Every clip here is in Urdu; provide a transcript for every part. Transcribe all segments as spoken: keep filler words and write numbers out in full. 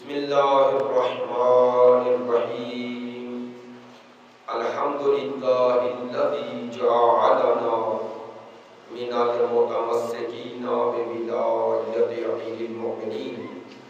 بسم اللہ الرحمن الرحیم الحمد للہ الذی جعلنا من المتمسکین بولایت امیر المؤمنین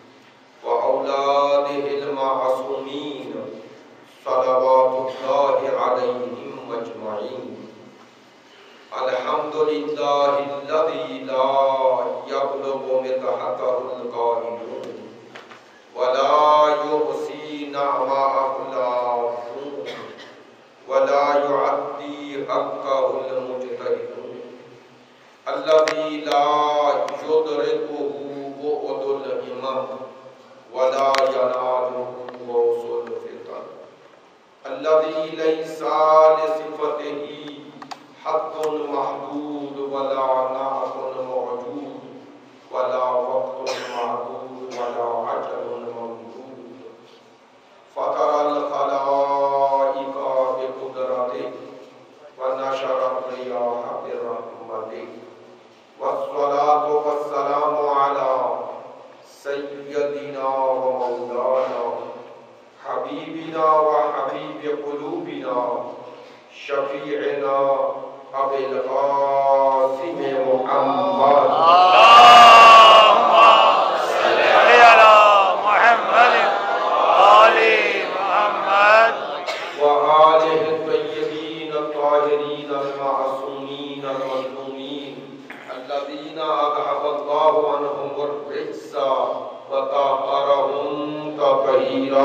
وأولادہ المعصومین صلوات اللہ علیہم اجمعین الحمد للہ الذی لا یبلغ مدحتہ القائلون ولا يحصي نعماءه العافون ولا يعدي حقه المجتهدون الذي لا يدركه بعد الهمم ولا يناله غوث الفتن الذي ليس لصفته حد محدود ولا نعت موجود ولا وقت معدود ولا عجل فطر الخلائق بقدرته ونشر الرياح برحمته والصلاة والسلام على سيدنا ومولانا حبيبنا وحبيب قلوبنا شفيعنا أبي القاسم محمد وآلہ الطیبین الطاہرین المعصومین المظلومین الذین اذهب اللہ عنہم الرجس وطہرہم تطہیرا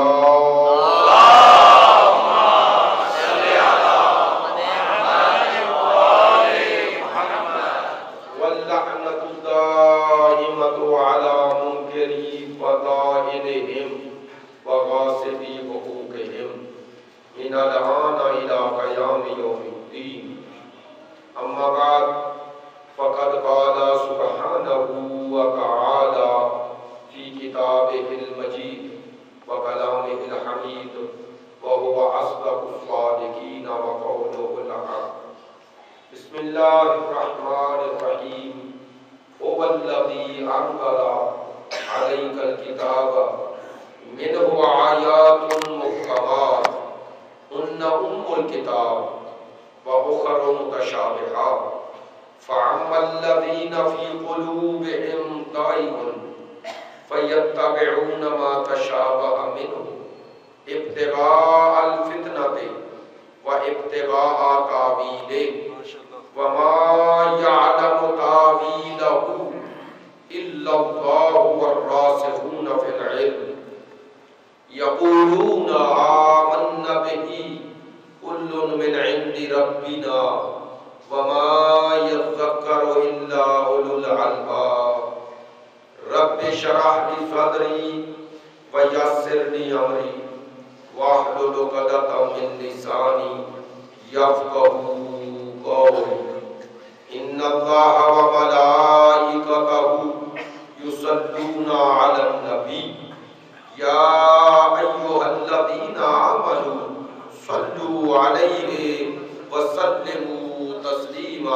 اللہم صل علی محمد وآل محمد واللعنۃ الدائمۃ علی منکری فضائلہم وغاصبی حقوقہم من الآن إلى قيام يوم الدين أما بعد فقد قال سبحانه وتعالى في كتابه المجيد وكلامه الحميد وهو أصدق الصادقين وقوله الحق بسم الله الرحمن الرحيم هو الذي أنزل عليك الكتاب منه آيات محكمات هن أم الكتاب وأخر متشابهات فأما الذين في قلوبهم زيغ فيتبعون ما تشابه منه ابتغاء الفتنة وابتغاء تأويله وما يعلم تأويله إلا الله والراسخون في العلم يقولون آمنا به كل من عند ربنا وما يذكر إلا أولو الألباب رب اشرح لي صدري ويسر لي أمري واحلل عقدة من لساني يفقهوا قولي إن الله وملائكته يصلون على النبي يا أيها الذين آمنوا صلوا عليه وسلموا تسليما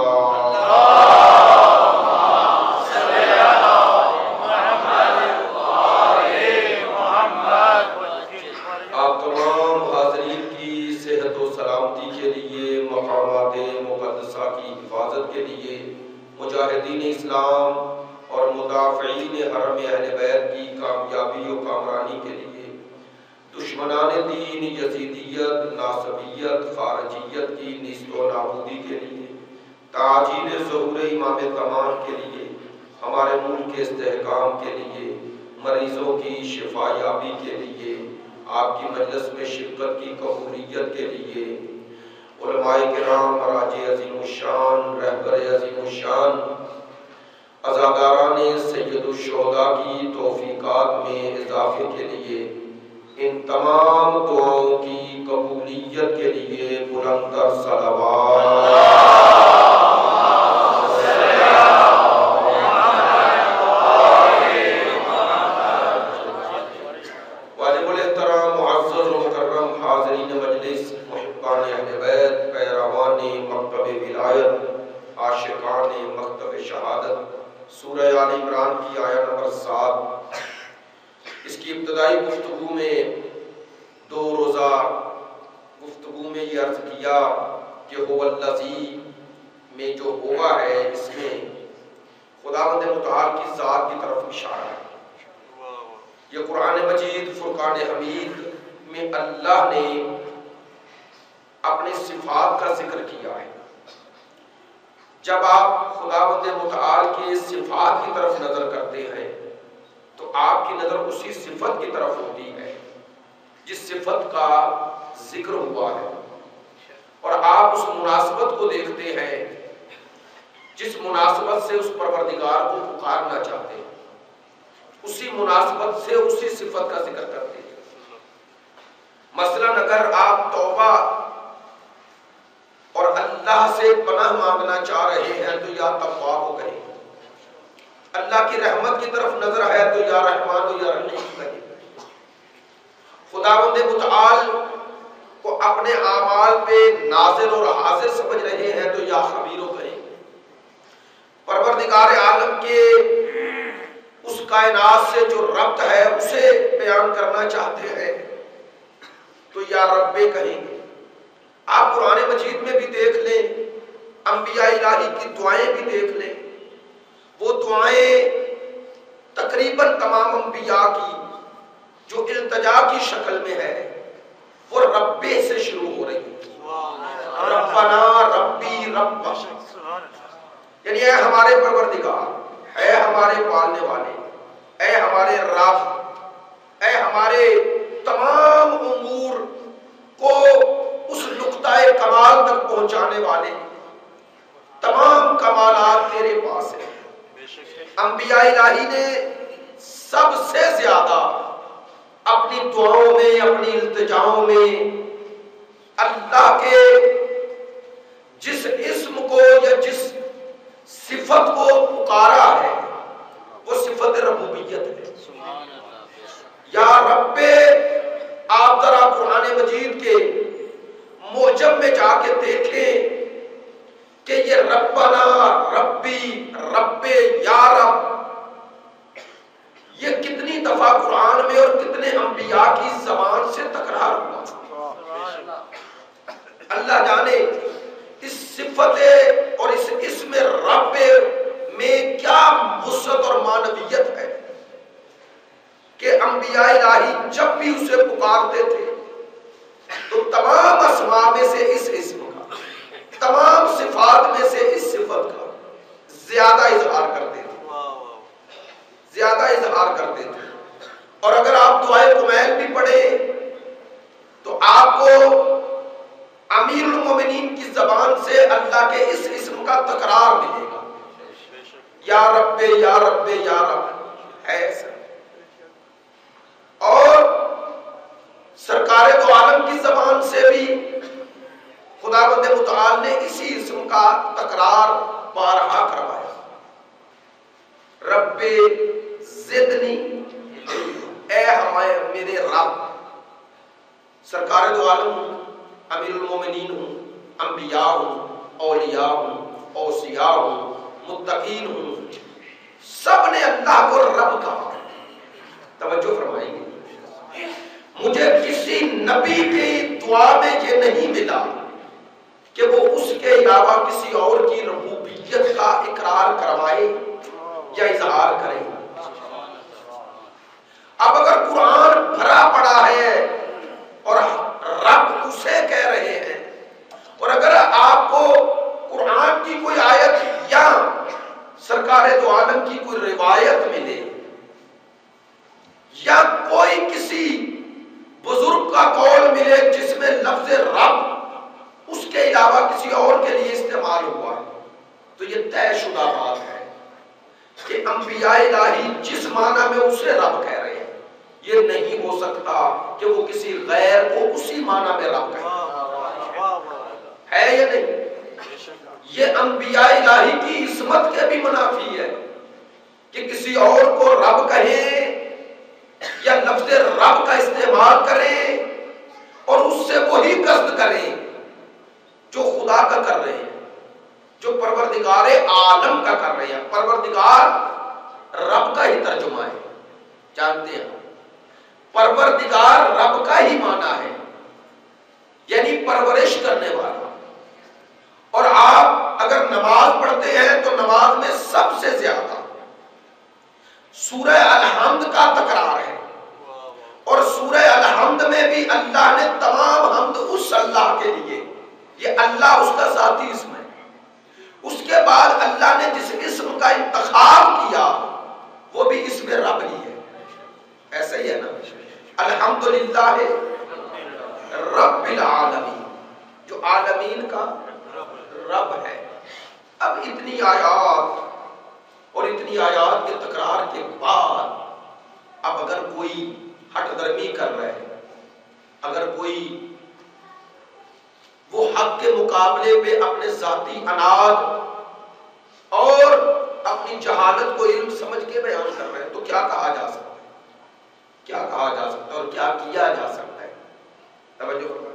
اللهم صل على محمد وآل محمد آپ تمام حاضرین کی صحت و سلامتی کے لیے مقامات مقدسہ کی حفاظت کے لیے مجاہدین اسلام اور مدافعین حرم اہل بیت کی کامیابی و کامرانی کے لیے دشمنان دین یزیدیت ناصبیت خارجیت کی نیست و نابودی کے لیے تعجیل ظہور امام تمام کے لیے ہمارے ملک کے استحکام کے لیے مریضوں کی شفا یابی کے لیے آپ کی مجلس میں شرکت کی قبولیت کے لیے علماء کرام مراجع عظیم الشان رہبر عظیم الشان عزاداران سید الشہداء کی توفیقات میں اضافے کے لیے ان تمام دعاؤں کی قبولیت کے لیے بلند تر صلوات واجب الاحترام معزز و مکرم حاضرین مجلس محبان اہل بیت پیروان مکتب ولایت عاشقان مکتب شہادت سورہ آل عمران کی آیت نمبر سات اس کی ابتدائی گفتگو میں دو روزہ گفتگو میں یہ عرض کیا کہ هو الذی میں جو ہوا ہے اس میں خداوند متعال کی ذات کی طرف اشارہ ہے۔ یہ قرآن مجید فرقان حمید میں اللہ نے اپنے صفات کا ذکر کیا ہے۔ جب آپ خداوند متعال کی صفات کی طرف نظر کرتے ہیں تو آپ کی نظر اسی صفت کی طرف ہوتی ہے جس صفت کا ذکر ہوا ہے، اور آپ اس مناسبت کو دیکھتے ہیں جس مناسبت سے اس پروردگار کو پکارنا چاہتے ہیں، اسی مناسبت سے اسی صفت کا ذکر کرتے ہیں۔ مثلا اگر آپ توبہ اور اللہ سے پناہ مانگنا چاہ رہے ہیں تو یا تواب ہو کہیں، اللہ کی رحمت کی طرف نظر ہے تو یا رحمان ہو یا رحیم کہیں، خداوند متعال کو اپنے اعمال پہ ناظر اور حاضر سمجھ رہے ہیں تو یا خبیر ہو کہیں، پروردگار عالم کے اس کائنات سے جو ربط ہے اسے بیان کرنا چاہتے ہیں تو یا رب کہیں گے۔ آپ قرآن مجید میں بھی دیکھ لیں، انبیاء الہی کی دعائیں بھی دیکھ لیں، وہ دعائیں تقریباً تمام انبیاء کی جو التجا کی شکل میں ہے وہ ربے سے شروع ہو رہی ہے۔ ربنا ربی رب، یعنی اے ہمارے پروردگار، اے ہمارے پالنے والے، اے ہمارے رب، اے ہمارے تمام امور کو اس نقطۂ کمال تک پہنچانے والے، تمام کمالات تیرے پاس ہیں۔ انبیاء الہی نے سب سے زیادہ اپنی دعاؤں میں، اپنی التجاؤں میں اللہ کے جس اسم کو یا جس صفت کو پکارا ہے وہ صفت ربوبیت ہے۔ یا رب، آپ ذرا قرآن مجید کے معجم میں جا کے دیکھیں کہ یہ ربنا ربی رب یا رب یہ کتنی دفعہ قرآن میں اور کتنے انبیاء کی زبان سے تکرار ہوا۔ اللہ جانے اس صفت اور اس اسم رب میں کیا وسعت اور معنویت ہے کہ انبیاء الہی جب بھی اسے پکارتے تھے تو تمام اسماء میں سے اس اسم کا، تمام صفات میں سے اس صفت کا زیادہ اظہار کرتے تھے، زیادہ اظہار کرتے تھے۔ اور اگر آپ دعائے کمیل بھی پڑھیں تو آپ کو امیر المومنین کی زبان سے اللہ کے اس اسم کا تکرار ملے گا، یا رب یا رب یا رب ہے ایسا۔ اور سرکار دو عالم کی زبان سے بھی خداوند متعال نے اسی اسم کا تکرار بارہا کروایا، رب زدنی، اے ہمارے میرے رب۔ سرکار دو عالم ہوں، امیر المومنین ہوں، انبیاء ہوں، اولیاء ہوں، اوصیاء ہوں، متقین ہوں، سب نے اللہ کو رب کہا۔ توجہ فرمائیں گے، مجھے کسی نبی کی دعا میں یہ نہیں ملا کہ وہ اس کے علاوہ کسی اور کی ربوبیت کا اقرار کروائے یا اظہار کرے۔ اب اگر قرآن بھرا پڑا ہے اور رب اسے کہہ رہے ہیں، اور اگر آپ کو قرآن کی کوئی آیت یا سرکار دو عالم کی کوئی روایت ملے یا کوئی کسی بزرگ کا قول ملے جس میں لفظ رب اس کے علاوہ کسی اور کے لیے استعمال ہوا ہے تو یہ طے شدہ بات ہے کہ انبیاء الہی جس معنی میں اسے رب کہہ رہے ہیں یہ نہیں ہو سکتا کہ وہ کسی غیر کو اسی معنی میں رب کہے، ہے یا نہیں؟ یہ انبیاء الہی کی عصمت کے بھی منافی ہے کہ کسی اور کو رب کہیں یا لفظ رب کا استعمال کریں اور اس سے وہی قصد کریں جو خدا کا کر رہے ہیں، جو پروردگار عالم کا کر رہے ہیں۔ پروردگار رب کا ہی ترجمہ ہے، جانتے ہیں پروردگار رب کا ہی معنی ہے، یعنی پرورش کرنے والا۔ اور آپ اگر نماز پڑھتے ہیں تو نماز میں سب سے زیادہ سورہ الحمد کا تکرار ہے، اور سورہ الحمد میں بھی اللہ نے تمام حمد اس اللہ کے لیے، یہ اللہ اس کا ذاتی اسم ہے۔ اس کے بعد اللہ نے جس اسم کا انتخاب کیا وہ بھی اسم رب ہی ہے، ایسا ہی ہے نا، الحمدللہ رب العالمین، جو عالمین کا رب ہے۔ اب اتنی آیات اور اتنی آیات کے تکرار کے بعد اب اگر کوئی ہٹ درمی کر رہے ہیں، اگر کوئی وہ حق کے مقابلے پہ اپنے ذاتی اناد اور اپنی جہالت کو علم سمجھ کے بیان کر رہے ہیں تو کیا کہا جا سکتا ہے، کیا کہا جا سکتا ہے اور کیا کیا جا سکتا ہے؟ توجہ فرمائیں۔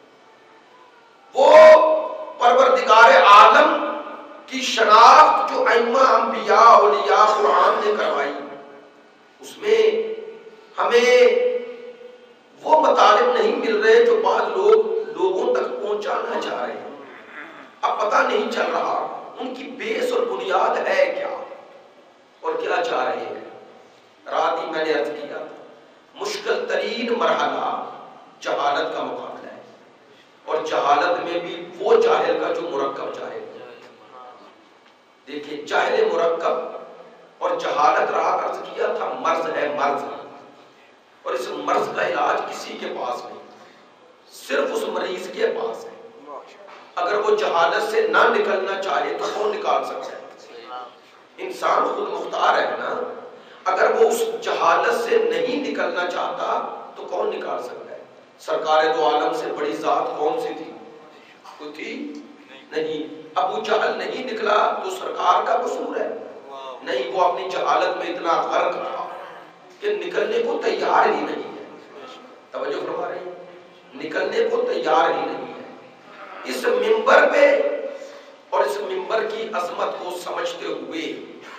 وہ پروردگار عالم کی شناخت جو ائمہ انبیاء اولیاء قرآن نے کروائی، اس میں ہمیں وہ مطالب نہیں مل رہے جو بعض لوگ لوگوں تک پہنچانا چاہ رہے ہیں۔ اب پتہ نہیں چل رہا ان کی بیس اور بنیاد ہے کیا اور کیا چاہ رہے ہیں۔ رات ہی میں نے عرض کیا تھا مشکل ترین مرحلہ جہالت کا مقابلہ ہے، اور جہالت میں بھی وہ جاہل کا جو مرکب جاہل ہے۔ دیکھیں جاہل مرکب اور جہالت رہا عرض کیا تھا مرض ہے، مرض، اور اس مرض کا علاج کسی کے پاس نہیں، صرف اس مریض کے پاس ہے۔ اگر وہ جہالت سے نہ نکلنا چاہے تو کون نکال سکتا ہے؟ انسان خود مختار ہے نا، اگر وہ اس جہالت سے نہیں نکلنا چاہتا تو کون نکال سکتا ہے؟ سرکار دو عالم سے بڑی ذات کون سی تھی؟ کوئی تھی نہیں۔ ابو جہل نہیں نکلا تو سرکار کا قصور ہے؟ نہیں، وہ اپنی جہالت میں اتنا غرق تھا کہ نکلنے کو تیار ہی نہیں ہے۔ توجہ فرما رہے ہیں، نکلنے کو تیار ہی نہیں ہے۔ اس منبر پہ اور اس منبر کی عظمت کو سمجھتے ہوئے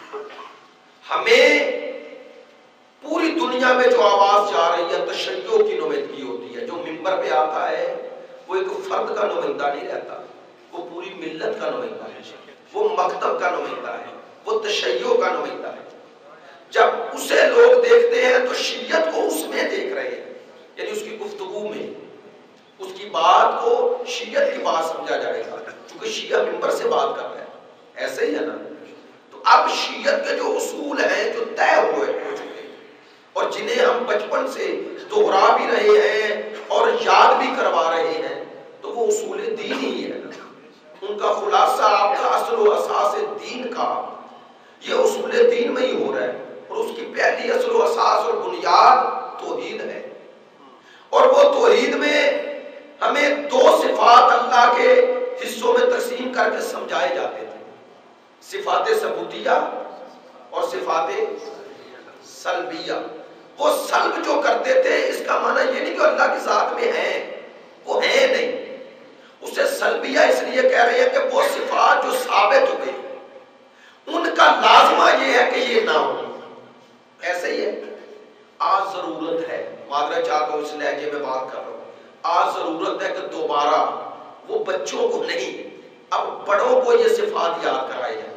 ہمیں پوری دنیا میں جو آواز جا رہی ہے تشیع کی نمائندگی ہوتی ہے۔ جو منبر پہ آتا ہے وہ ایک فرد کا نمائندہ نہیں رہتا، وہ پوری ملت کا نمائندہ ہے، وہ مکتب کا نمائندہ ہے، وہ تشیع کا نمائندہ ہے۔ جب اسے لوگ دیکھتے ہیں تو شیعت کو اس میں دیکھ رہے ہیں، یعنی اس کی گفتگو میں اس کی بات کو شیعت کی بات سمجھا جائے گا، کیونکہ شیعہ منبر سے بات کر رہا ہے، ایسے ہی ہے نا۔ تو اب شیعت کے جو اصول ہیں جو طے ہوئے ہو چکے ہیں اور جنہیں ہم بچپن سے دوہرا بھی رہے ہیں اور یاد بھی کروا رہے ہیں، تو وہ اصول دین ہی ہے نا۔ ان کا خلاصہ آپ کا اصل و اساس دین کا یہ اصول دین میں ہی ہو رہا ہے، اور اس کی پہلی اصل و اساس اور بنیاد توحید ہے۔ اور وہ توحید میں ہمیں دو صفات اللہ کے حصوں میں تقسیم کر کے سمجھائے جاتے تھے، صفات ثبوتیہ اور صفات سلبیہ۔ وہ سلب جو کرتے تھے اس کا معنی یہ نہیں کہ اللہ کی ذات میں ہیں، وہ ہیں نہیں، اسے سلبیہ اس لیے کہہ رہے ہیں کہ وہ صفات جو ثابت ہوئے ان کا لازمہ یہ ہے کہ یہ نہ ہو۔ ایسے ہی ہے، آج ضرورت ہے، معذرت چاہتا ہوں اس لہجے میں بات کر رہا ہوں، آج ضرورت ہے کہ دوبارہ وہ بچوں کو نہیں اب بڑوں کو یہ صفات یاد کرائے جائیں۔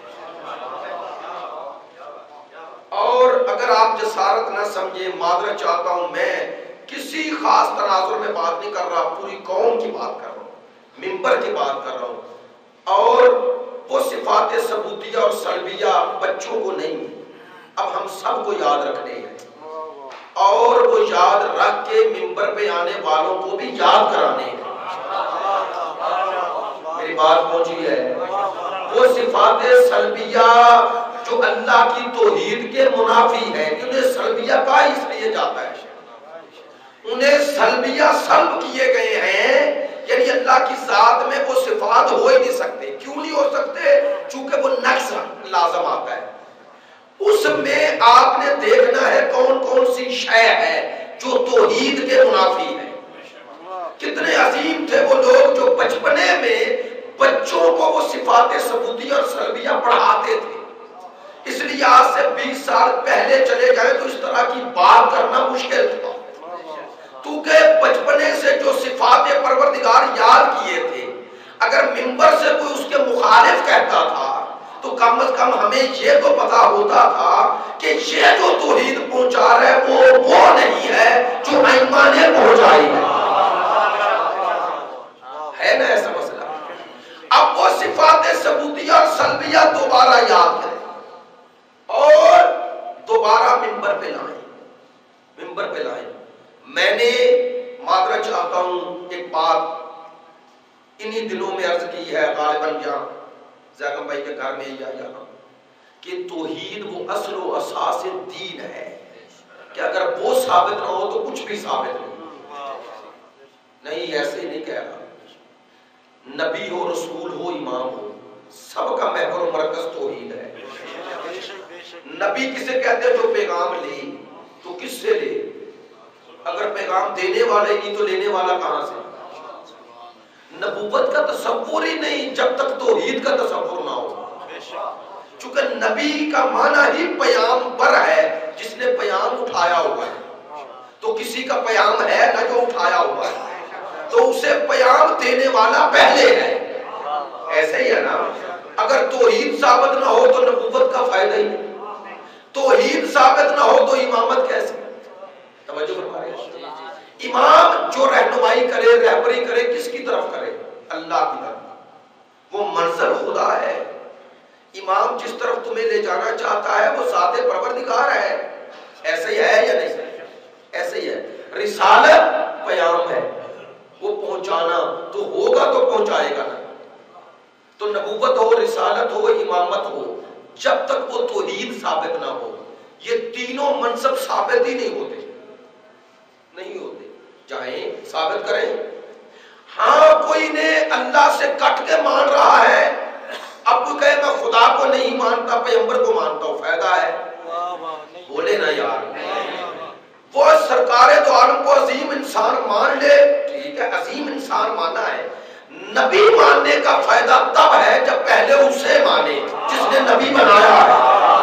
اور اگر آپ جسارت نہ سمجھیں، معذرت چاہتا ہوں، میں کسی خاص تناظر میں بات نہیں کر رہا، پوری قوم کی بات کر رہا ہوں، منبر کی بات کر رہا ہوں۔ اور وہ صفات ثبوتیہ اور سلبیہ بچوں کو نہیں، اب ہم سب کو یاد رکھنے ہیں، اور وہ یاد رکھ کے منبر پہ آنے والوں کو بھی یاد کرانے ہیں۔ میری بات پہنچی ہے؟ وہ صفات سلبیہ جو اللہ کی توحید کے منافی ہے، انہیں سلبیہ کا اس لیے جاتا ہے، انہیں سلبیہ سلب کیے گئے ہیں، یعنی اللہ کی ذات میں وہ صفات ہو ہی نہیں سکتے۔ کیوں نہیں ہو سکتے؟ چونکہ وہ نقص لازم آتا ہے۔ اس میں آپ نے دیکھنا ہے کون کون سی شے ہے جو توحید کے منافی ہے۔ کتنے عظیم تھے وہ لوگ جو بچپنے میں بچوں کو وہ صفات ثبوتیہ اور سلبیہ پڑھاتے تھے۔ اس لیے آج سے بیس سال پہلے چلے جائیں تو اس طرح کی بات کرنا مشکل تھا، اگر منبر سے کوئی اس کے مخالف کہتا تھا تو کم از کم ہمیں یہ تو پتا ہوتا تھا کہ یہ جو توحید پہنچا رہا ہے وہ وہ نہیں ہے جو ائمہ نے پہنچائی ہے ہے نا ایسا مسئلہ. اب وہ صفات ثبوتیہ اور سلبیہ دوبارہ یاد کریں اور دوبارہ منبر پہ لائیں منبر پہ لائیں. میں نے معذرت چاہتا ہوں ایک بات انہی دنوں میں عرض کی ہے غالباً یہاں زیغم بھائی کے گھر میں یا یہاں کہ توحید وہ اصل و اساس دین ہے کہ اگر وہ ثابت نہ ہو تو کچھ بھی ثابت نہیں. نہیں ایسے ہی نہیں کہہ رہا. نبی ہو رسول ہو امام ہو سب کا محور و مرکز توحید ہے. نبی کسے کہتے ہیں جو پیغام لے تو کس سے لے؟ اگر پیغام دینے والے نہیں تو لینے والا کہاں سے؟ نبوت کا تصور ہی نہیں جب تک توحید کا تصور نہ ہو. چونکہ نبی کا معنی ہی پیام بر ہے جس نے پیام اٹھایا ہوا ہے. تو کسی کا پیام ہے نہ جو اٹھایا ہوا ہے تو اسے پیام دینے والا پہلے ہے. ایسے ہی ہے نا. اگر توحید ثابت نہ ہو تو نبوت کا فائدہ ہی نہیں. توحید ثابت نہ ہو تو امامت کیسے؟ توجہ فرمائے. امام جو رہنمائی کرے رہبری کرے کس کی طرف کرے؟ اللہ کی طرف. وہ منزل خدا ہے. امام جس طرف تمہیں لے جانا چاہتا ہے وہ ذات پروردگار ہے. ایسے ہی ہے یا نہیں؟ ایسے ہی ہے. رسالت پیام ہے وہ پہنچانا تو ہوگا تو پہنچائے گا نا. تو نبوت ہو رسالت ہو امامت ہو جب تک وہ توحید ثابت نہ ہو یہ تینوں منصب ثابت ہی نہیں ہوتے نہیں ہوتے. چاہیں ثابت کریں. ہاں کوئی نے اللہ سے کٹ کے مان رہا ہے اب کوئی کہے میں خدا کو نہیں مانتا پیغمبر کو مانتا ہوں فائدہ ہے؟ بولے نا یار. وہ سرکار دو عالم کو عظیم انسان مان لے ٹھیک ہے عظیم انسان مانا ہے. نبی ماننے کا فائدہ تب ہے جب پہلے اسے مانے جس نے نبی بنایا ہے.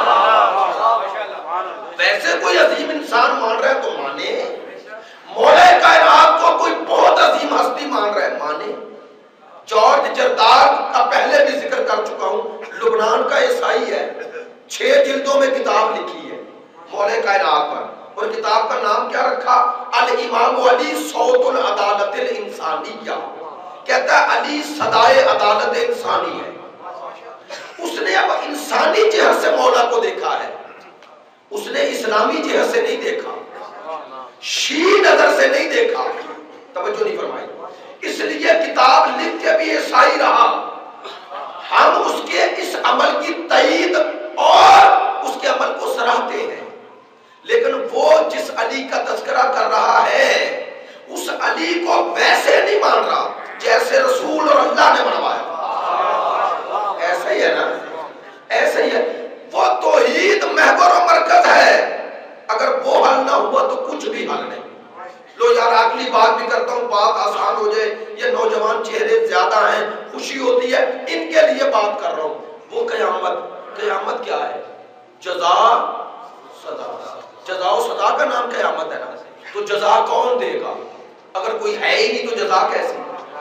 ویسے کوئی عظیم انسان مان رہا ہے تو مانے. مولا کائنات کو کوئی بہت عظیم ہستی مان رہا ہے مانے. جارج جردار کا پہلے بھی ذکر کر چکا ہوں لبنان کا عیسائی ہے. چھ جلدوں میں کتاب لکھی ہے مولا کائنات پر اور کتاب کا نام کیا رکھا؟ الامام علی صوت العدالت الانسانیہ. کہتا ہے علی صدائے عدالت انسانی ہے. اس نے اب انسانی جہت سے مولا کو دیکھا ہے. اس نے اسلامی جہت سے نہیں دیکھا شیعی نظر سے نہیں دیکھا. توجہ نہیں فرمائی. اس لیے کتاب لکھ کے بھی عیسائی رہا. ہم اس کے اس عمل کی تائید اور اس کے عمل کو سراہتے ہیں لیکن وہ جس علی کا تذکرہ کر رہا ہے اس علی کو ویسے نہیں مان رہا جیسے رسول اور اللہ نے منوایا. ایسا ہی ہے نا ایسا ہی ہے. وہ توحید محور و مرکز ہے. اگر وہ حل نہ ہوا تو کچھ بھی حل نہیں. لو یار اگلی بات بھی کرتا ہوں بات آسان ہو جائے. یہ نوجوان چہرے زیادہ ہیں خوشی ہوتی ہے ان کے لیے بات کر رہا ہوں. وہ قیامت قیامت کیا ہے؟ جزا سزا. جزا و سزا کا نام قیامت ہے نا. تو جزا کون دے گا؟ اگر کوئی ہے ہی نہیں تو جزا کیسی؟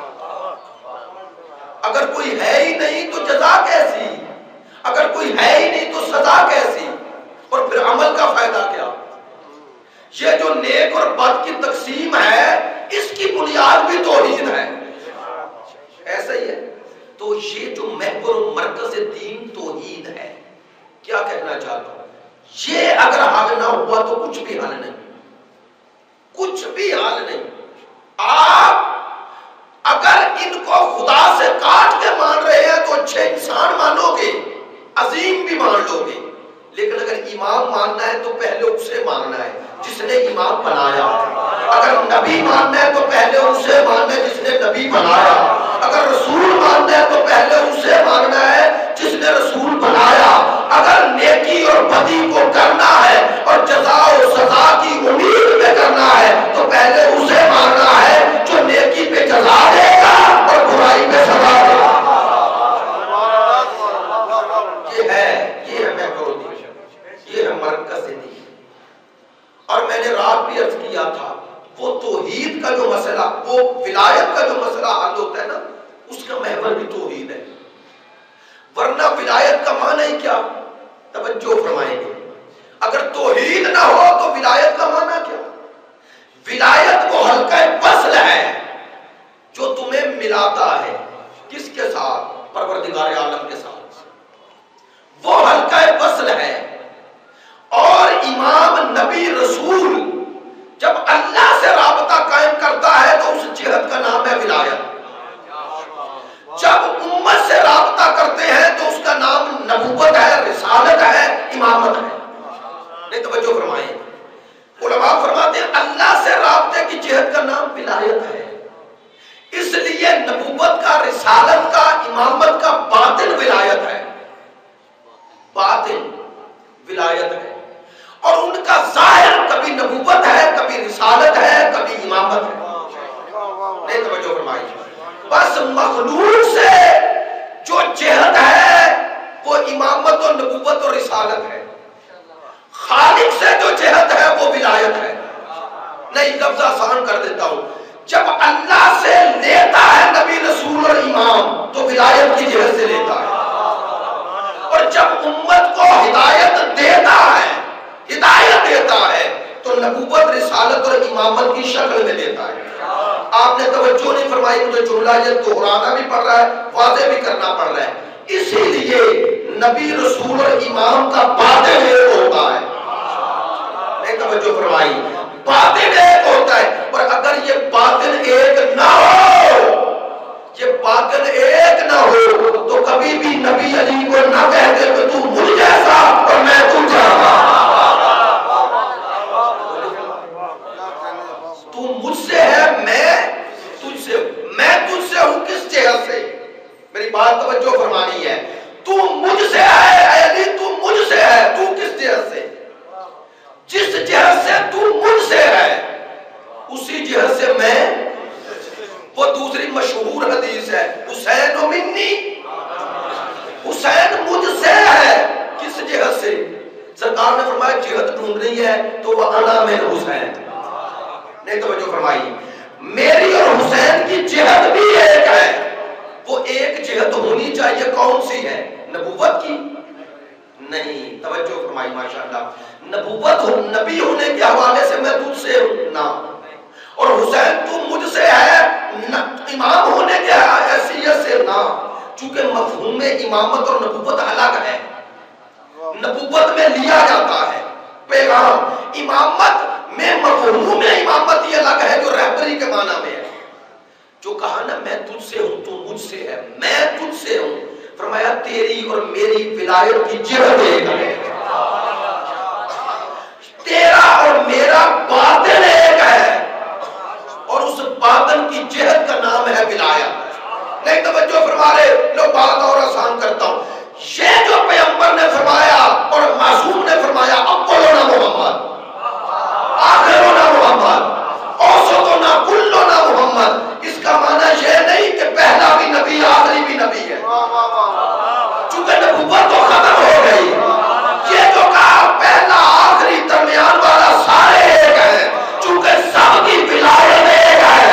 اگر کوئی ہے ہی نہیں تو جزا کیسی؟ اگر کوئی ہے ہی نہیں تو سزا کیسی؟ اور پھر عمل کا فائدہ کیا؟ یہ جو نیک اور بد کی تقسیم ہے اس کی بنیاد بھی توحید ہے. ایسا ہی ہے. تو یہ جو محور و مرکز دین توحید ہے. کیا کہنا چاہتا ہوں یہ اگر حل نہ ہوا تو کچھ بھی حل نہیں. کچھ بھی حل نہیں. آپ اگر ان کو خدا سے کاٹ کے مان رہے ہیں تو اچھے انسان مانو گے عظیم بھی مان لو گے لیکن اگر امام ماننا ہے تو پہلے اسے ماننا ہے جس نے امام بنایا. اگر نبی ماننا ہے تو پہلے اسے ماننا ہے جس نے نبی بنایا. اگر رسول ماننا ہے تو پہلے اسے ماننا ہے جس نے رسول بنایا. اگر نیکی اور بدی کو کرنا ہے اور جزا و سزا کی امید میں کرنا ہے تو پہلے اسے ماننا ہے جو نیکی پہ جزا دے گا اور برائی پہ سزا دے گا. یہ ہے یہ ہے محور دین. یہ ہے مرکز دین. اور میں نے رات بھی عرض کیا تھا وہ توحید کا جو مسئلہ وہ ولایت کا جو مسئلہ حل ہوتا ہے نا اس کا محور بھی توحید ہے، ورنہ ولایت کا معنی ہی کیا؟ توجہ فرمائیں گے، اگر توحید نہ ہو تو ولایت کا معنی کیا؟ ولایت وہ حلقہ وصل ہے جو تمہیں ملاتا ہے کس کے ساتھ؟ پروردگار عالم کے ساتھ، وہ حلقہ وصل ہے۔ اور امام نبی رسول جب اللہ سے رابطہ قائم کرتا ہے تو اس جہت کا نام ہے ولایت، جب امت سے رابطہ کرتے ہیں تو اس کا نام نبوت ہے، رسالت ہے، امامت ہے۔ نہیں توجہ فرمائیں، علماء فرماتے ہیں اللہ سے رابطے کی جہت کا نام ولایت ہے، اس لیے نبوت کا، رسالت کا، امامت کا باطن ولایت ہے، باطن ولایت ہے، اور ان کا ظاہر کبھی نبوت ہے، کبھی رسالت ہے، کبھی امامت ہے۔ نہیں توجہ فرمائی، بس مخلوق سے جو جہت ہے وہ امامت اور نبوت اور رسالت ہے، خالق سے جو جہت ہے وہ ولایت ہے۔ نہیں لفظ آسان کر دیتا ہوں، جب اللہ سے لیتا ہے نبی رسول اور امام تو ولایت کی جہت سے لیتا ہے، اور جب امت کو ہدایت دیتا ہے، ہدایت دیتا ہے تو نبوت، رسالت اور امامت کی شکل میں دیتا ہے۔ آپ نے توجہ نہیں فرمائی، مجھے جملہ یہ دہرانا بھی پڑ رہا ہے، واضح بھی کرنا پڑ رہا ہے۔ اسی لیے نبی رسول اور امام کا باطن ایک ہوتا ہے، نہیں توجہ فرمائی، باطن ایک ہوتا ہے، اور اگر یہ باطن ایک نہ ہو، یہ باطن ایک نہ ہو تو کبھی بھی نبی علی کو نہ کہتے کہ تو مجھ جیسا اور میں تجھ جیسا، تو مجھ سے ہے، میں تجھ سے ہوں۔ میں تجھ سے ہوں کس جہت سے؟ میری بات توجہ فرمانی ہے، تو مجھ سے ہے اے علی، تو مجھ سے ہے، تو کس جہت سے؟ جس جہت سے تو مجھ سے ہے اسی جہت سے میں۔ وہ دوسری مشہور حدیث ہے، حسین منی، حسین مجھ سے ہے، کس جہت سے؟ سرکار نے فرمایا جہت ڈھونڈ رہی ہے تو وہ انا من حسین۔ نہیں توجہ فرمائی، میری اور حسین کی جہت بھی ایک ہے، وہ ایک جہت ہونی چاہیے، کون سی ہے؟ نبوت کی؟ نہیں، توجہ فرمائی ماشاءاللہ، نبوت نبی ہونے کے حوالے سے میں تجھ سے ہوں نہ، اور حسین تو مجھ سے ہے امام ہونے کے حیثیت سے نہ، چونکہ مفہوم امامت اور نبوت الگ ہے۔ نبوت میں لیا جاتا ہے پیغام، امامت میں مفہوم امامت یہ الگ ہے جو رہبری کے معنی میں ہے۔ جو کہا نا میں تجھ سے ہوں تو مجھ سے ہے، میں تجھ سے ہوں، فرمایا تیری اور میری ولایت کی جہت ایک ہے، تیرا اور میرا باطن ایک ہے، اور اس باطن کی جہت کا نام ہے ولایت۔ نہیں توجہ فرما رہے لو، بات اور آسان کرتا ہوں، یہ جو پیغمبر نے فرمایا اور معصوم نے فرمایا اولنا محمد، آخرنا محمد، اوسطنا کلنا محمد، اس کا معنی یہ نہیں کہ پہلا بھی نبی آخری بھی نبی ہے، چونکہ نبوت تو ختم ہو گئی۔ یہ جو کہا پہلا آخری درمیان والا سارے ایک ہیں، چونکہ سب کی ولایت ایک ہے۔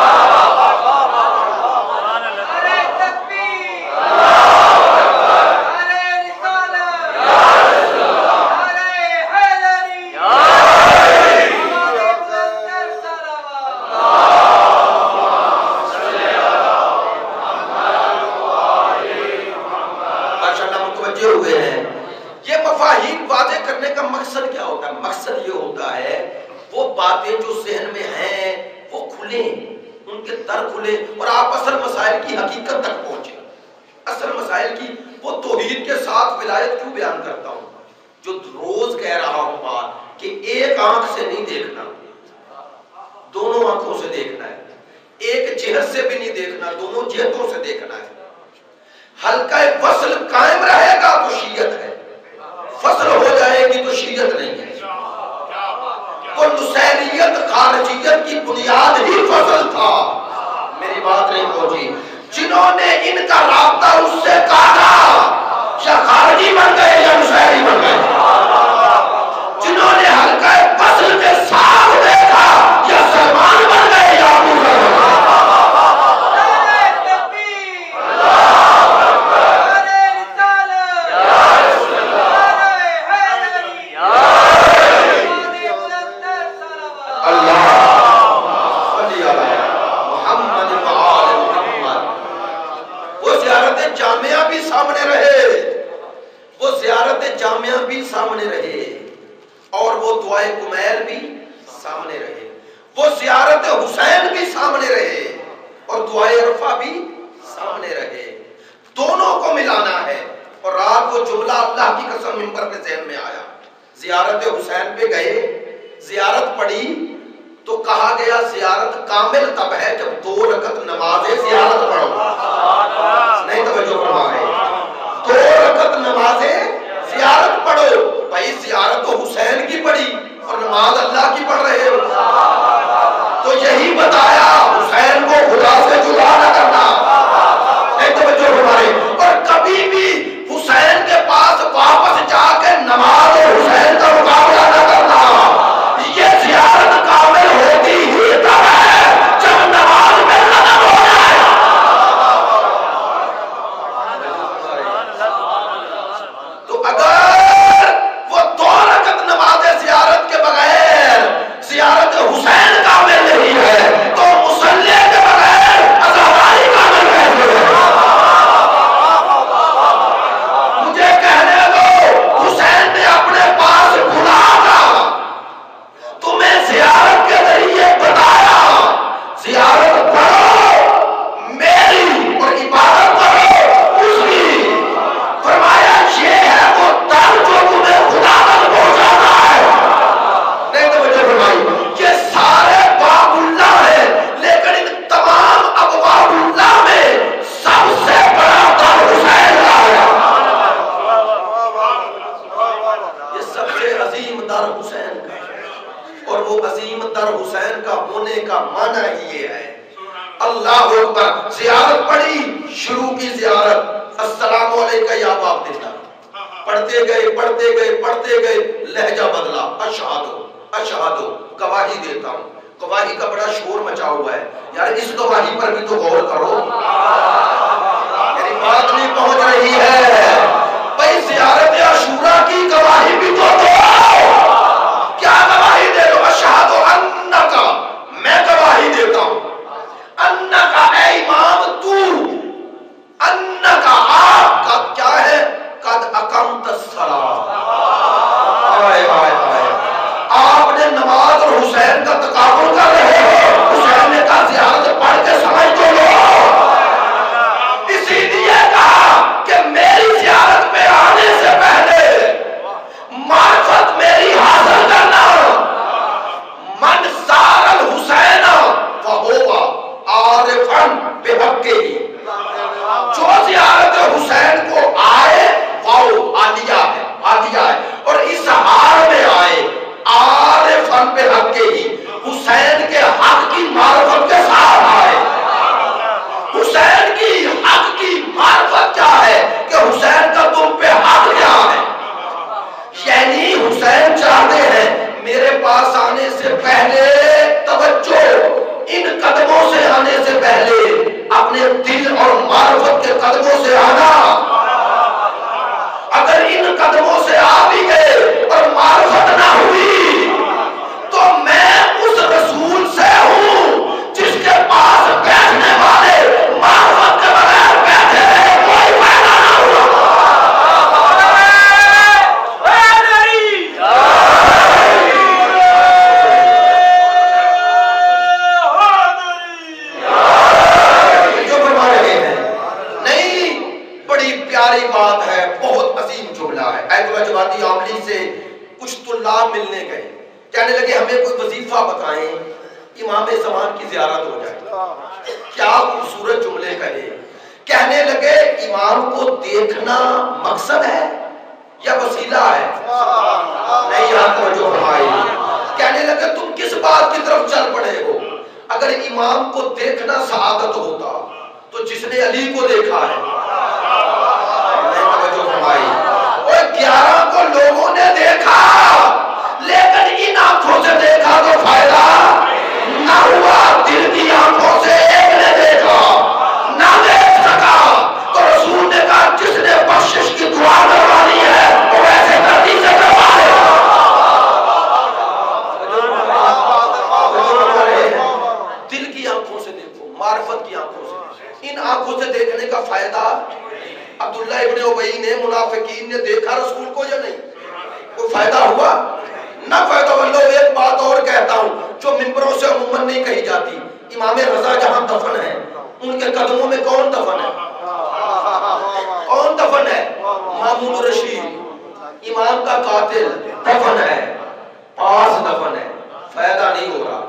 مقصد کیا ہوتا ہے؟ مقصد یہ ہوتا ہے وہ باتیں جو ذہن میں ہیں وہ کھلیں، ان کے در کھلے، اور آپ اصل مسائل کی حقیقت تک پہنچیں۔ اصل مسائل کی وہ توحید کے ساتھ ولایت کیوں بیان کرتا ہوں؟ جو روز کہہ رہا ہوں بات کہ ایک آنکھ سے نہیں دیکھنا، دونوں آنکھوں سے دیکھنا ہے، ایک جہت سے بھی نہیں دیکھنا، دونوں جہتوں سے دیکھنا ہے۔ حلقہ وصل قائم رہے گا تو شیعت ہے، فصل ہو جائے گی تو شیعت نہیں ہے۔ وہ نصیریت خارجیت کی بنیاد ہی فصل تھا، میری بات نہیں پہنچی۔ جنہوں نے ان کا رابطہ اس سے کاٹا یا خارجی بن گئے یا نصیری بن گئے، جنہوں نے حلقہ وصل کے ساتھ دیکھا یا سلمان بن گئے یا ابو بکر بن گئے۔ کمیل بھی سامنے رہے، وہ زیارت حسین بھی سامنے رہے اور دعائے عرفہ بھی سامنے رہے، دونوں کو ملانا ہے۔ اور رات وہ جملہ اللہ کی قسم ممبر پہ ذہن میں آیا، زیارت حسین پہ گئے، زیارت پڑھی تو کہا گیا زیارت کامل تب ہے جب دو رکعت نماز زیارت پڑھو، نہیں توجہ فرما رہے، دو رکعت نماز زیارت پڑھو۔ بھائی زیارت تو حسین کی پڑھی اور نماز اللہ کی پڑھ رہے ہو، تو یہی بتایا حسین کو خدا سے جدا نہ کرنا، نہیں توجہ فرما رہے، اور کبھی بھی حسین کے پاس واپس جا کے نماز اور حسین کا مقابلہ نہ کرنا۔ یہ زیارت کامل ہوتی ہی تب ہے جب نماز میں ختم ہو جائے۔ تو اگر وہ دو رکعت نماز زیارت کے بغیر زیارت حسین کامل نہیں ہے تو مصلی کے بغیر عزاداری کامل کیسے ہے؟ مجھے کہنے دو حسین نے اپنے پاس بلا کر تمہیں زیارت کے ذریعے بتایا زیارت پڑھو میری اور عبادت کرو اس کی، فرمایا یہ ہے وہ در جو تمہیں خدا تک پہنچانا ہے، نہیں توجہ فرمائی۔ یہ سارے باب اللہ ہیں لیکن ان تمام ابواب اللہ میں سب سے بڑا در حسین کا ہے، یہ سب سے عظیم در حسین کا ہے، اور وہ عظیم در حسین کا ہونے کا معنی ہی یہ ہے۔ اللہ اکبر، زیارت پڑھی، شروع کی زیارت، السلام علیکہ یا باب دلہ، پڑھتے گئے پڑھتے گئے پڑھتے گئے، لہجہ بدلا، اشہادو اشہادو، گواہی دیتا ہوں۔ گواہی کا بڑا شور مچا ہوا ہے یار، اس گواہی پر بھی تو غور کرو، میری بات نہیں پہنچ رہی ہے۔ بھئی زیارت عاشورہ کی گواہی بھی تو دو، کیا گواہی دے دو؟ اشہادو انکا، میں گواہی دیتا ہوں، انکا اے امام تو، انکا آپ کا کیا ہے؟ قد اقمت الصلاۃ، آئے آئے آئے، آپ نے نماز اور حسین کا تقابل کر رہے ہو۔ حسین نے کہا زیارت پڑھ کے سمجھ تو لو، اسی لیے کہا کہ میری زیارت پہ آنے سے پہلے معرفت میری حاصل کرنا، من زار الحسین فہو عارفا بحقہ، جو زیارت حسین کو آئے وہ عالیہ ہے، عالیہ ہے، اور اس حال میں آئے عارفا بحقہ، حسین کے حق کی معرفت کے ساتھ آئے۔ حسین کی حق کی معرفت کیا ہے کہ حسین کا تم پہ حق کیا ہے، یعنی حسین چاہتے ہیں میرے پاس آنے سے پہلے توجہ، ان قدموں سے آنے سے پہلے اپنے دل اور معرفت کے قدموں سے آنا۔ اگر ان قدموں سے آ بھی گئے اور معرفت نہ ہوئی تو میں اس رسول سے ہوں جس کے پاس بیٹھنے والے معرفت کے بغیر بیٹھے رہے، کوئی فائدہ نہ ہوا۔ جو فرما رہے ہیں نہیں، بڑی پیاری بات ہے، بہت عظیم جملہ ہے۔ ایت اللہ جماعتی عاملی سے کچھ طلاب ملنے گئے، کہنے لگے ہمیں کوئی وظیفہ بتائیں امام زمان کی زیارت ہو جائے۔ کیا خوبصورت جملے کہے، کہنے لگے امام کو دیکھنا مقصد ہے یا وسیلہ ہے؟ نہیں یہاں توجہ فرمائی، کہنے لگے تم کس بات کی طرف چل پڑے ہو؟ اگر امام کو دیکھنا سعادت ہوتا تو جس نے علی کو دیکھا ہے، نہیں توجہ فرمائی، اور گیارہ کو لوگوں نے دیکھا لیکن ان آنکھوں سے دیکھا تو فائدہ نہ ہوا، دل کی آنکھوں سے ایک نے دیکھا نہ دیکھ سکا، تو رسول نے کہا جس نے بخشش کی دعا کروانی ہے وہ ایسے ترتیب سے کروا لے۔ دل کی آنکھوں سے دیکھو، معرفت کی آنکھوں سے، ان آنکھوں سے دیکھنے کا فائدہ عبداللہ ابن ابی نے، منافقین نے دیکھا رسول کو یا نہیں؟ کوئی فائدہ ہوا نہ فائدہ واللہ ایک بات اور کہتا ہوں جو ممبروں سے عموماً نہیں کہی جاتی، امام رضا جہاں دفن ہے ان کے قدموں میں کون دفن ہے؟ کون دفن ہے؟ مامون رشید امام کا قاتل دفن ہے، پاس دفن ہے، فائدہ نہیں ہو رہا،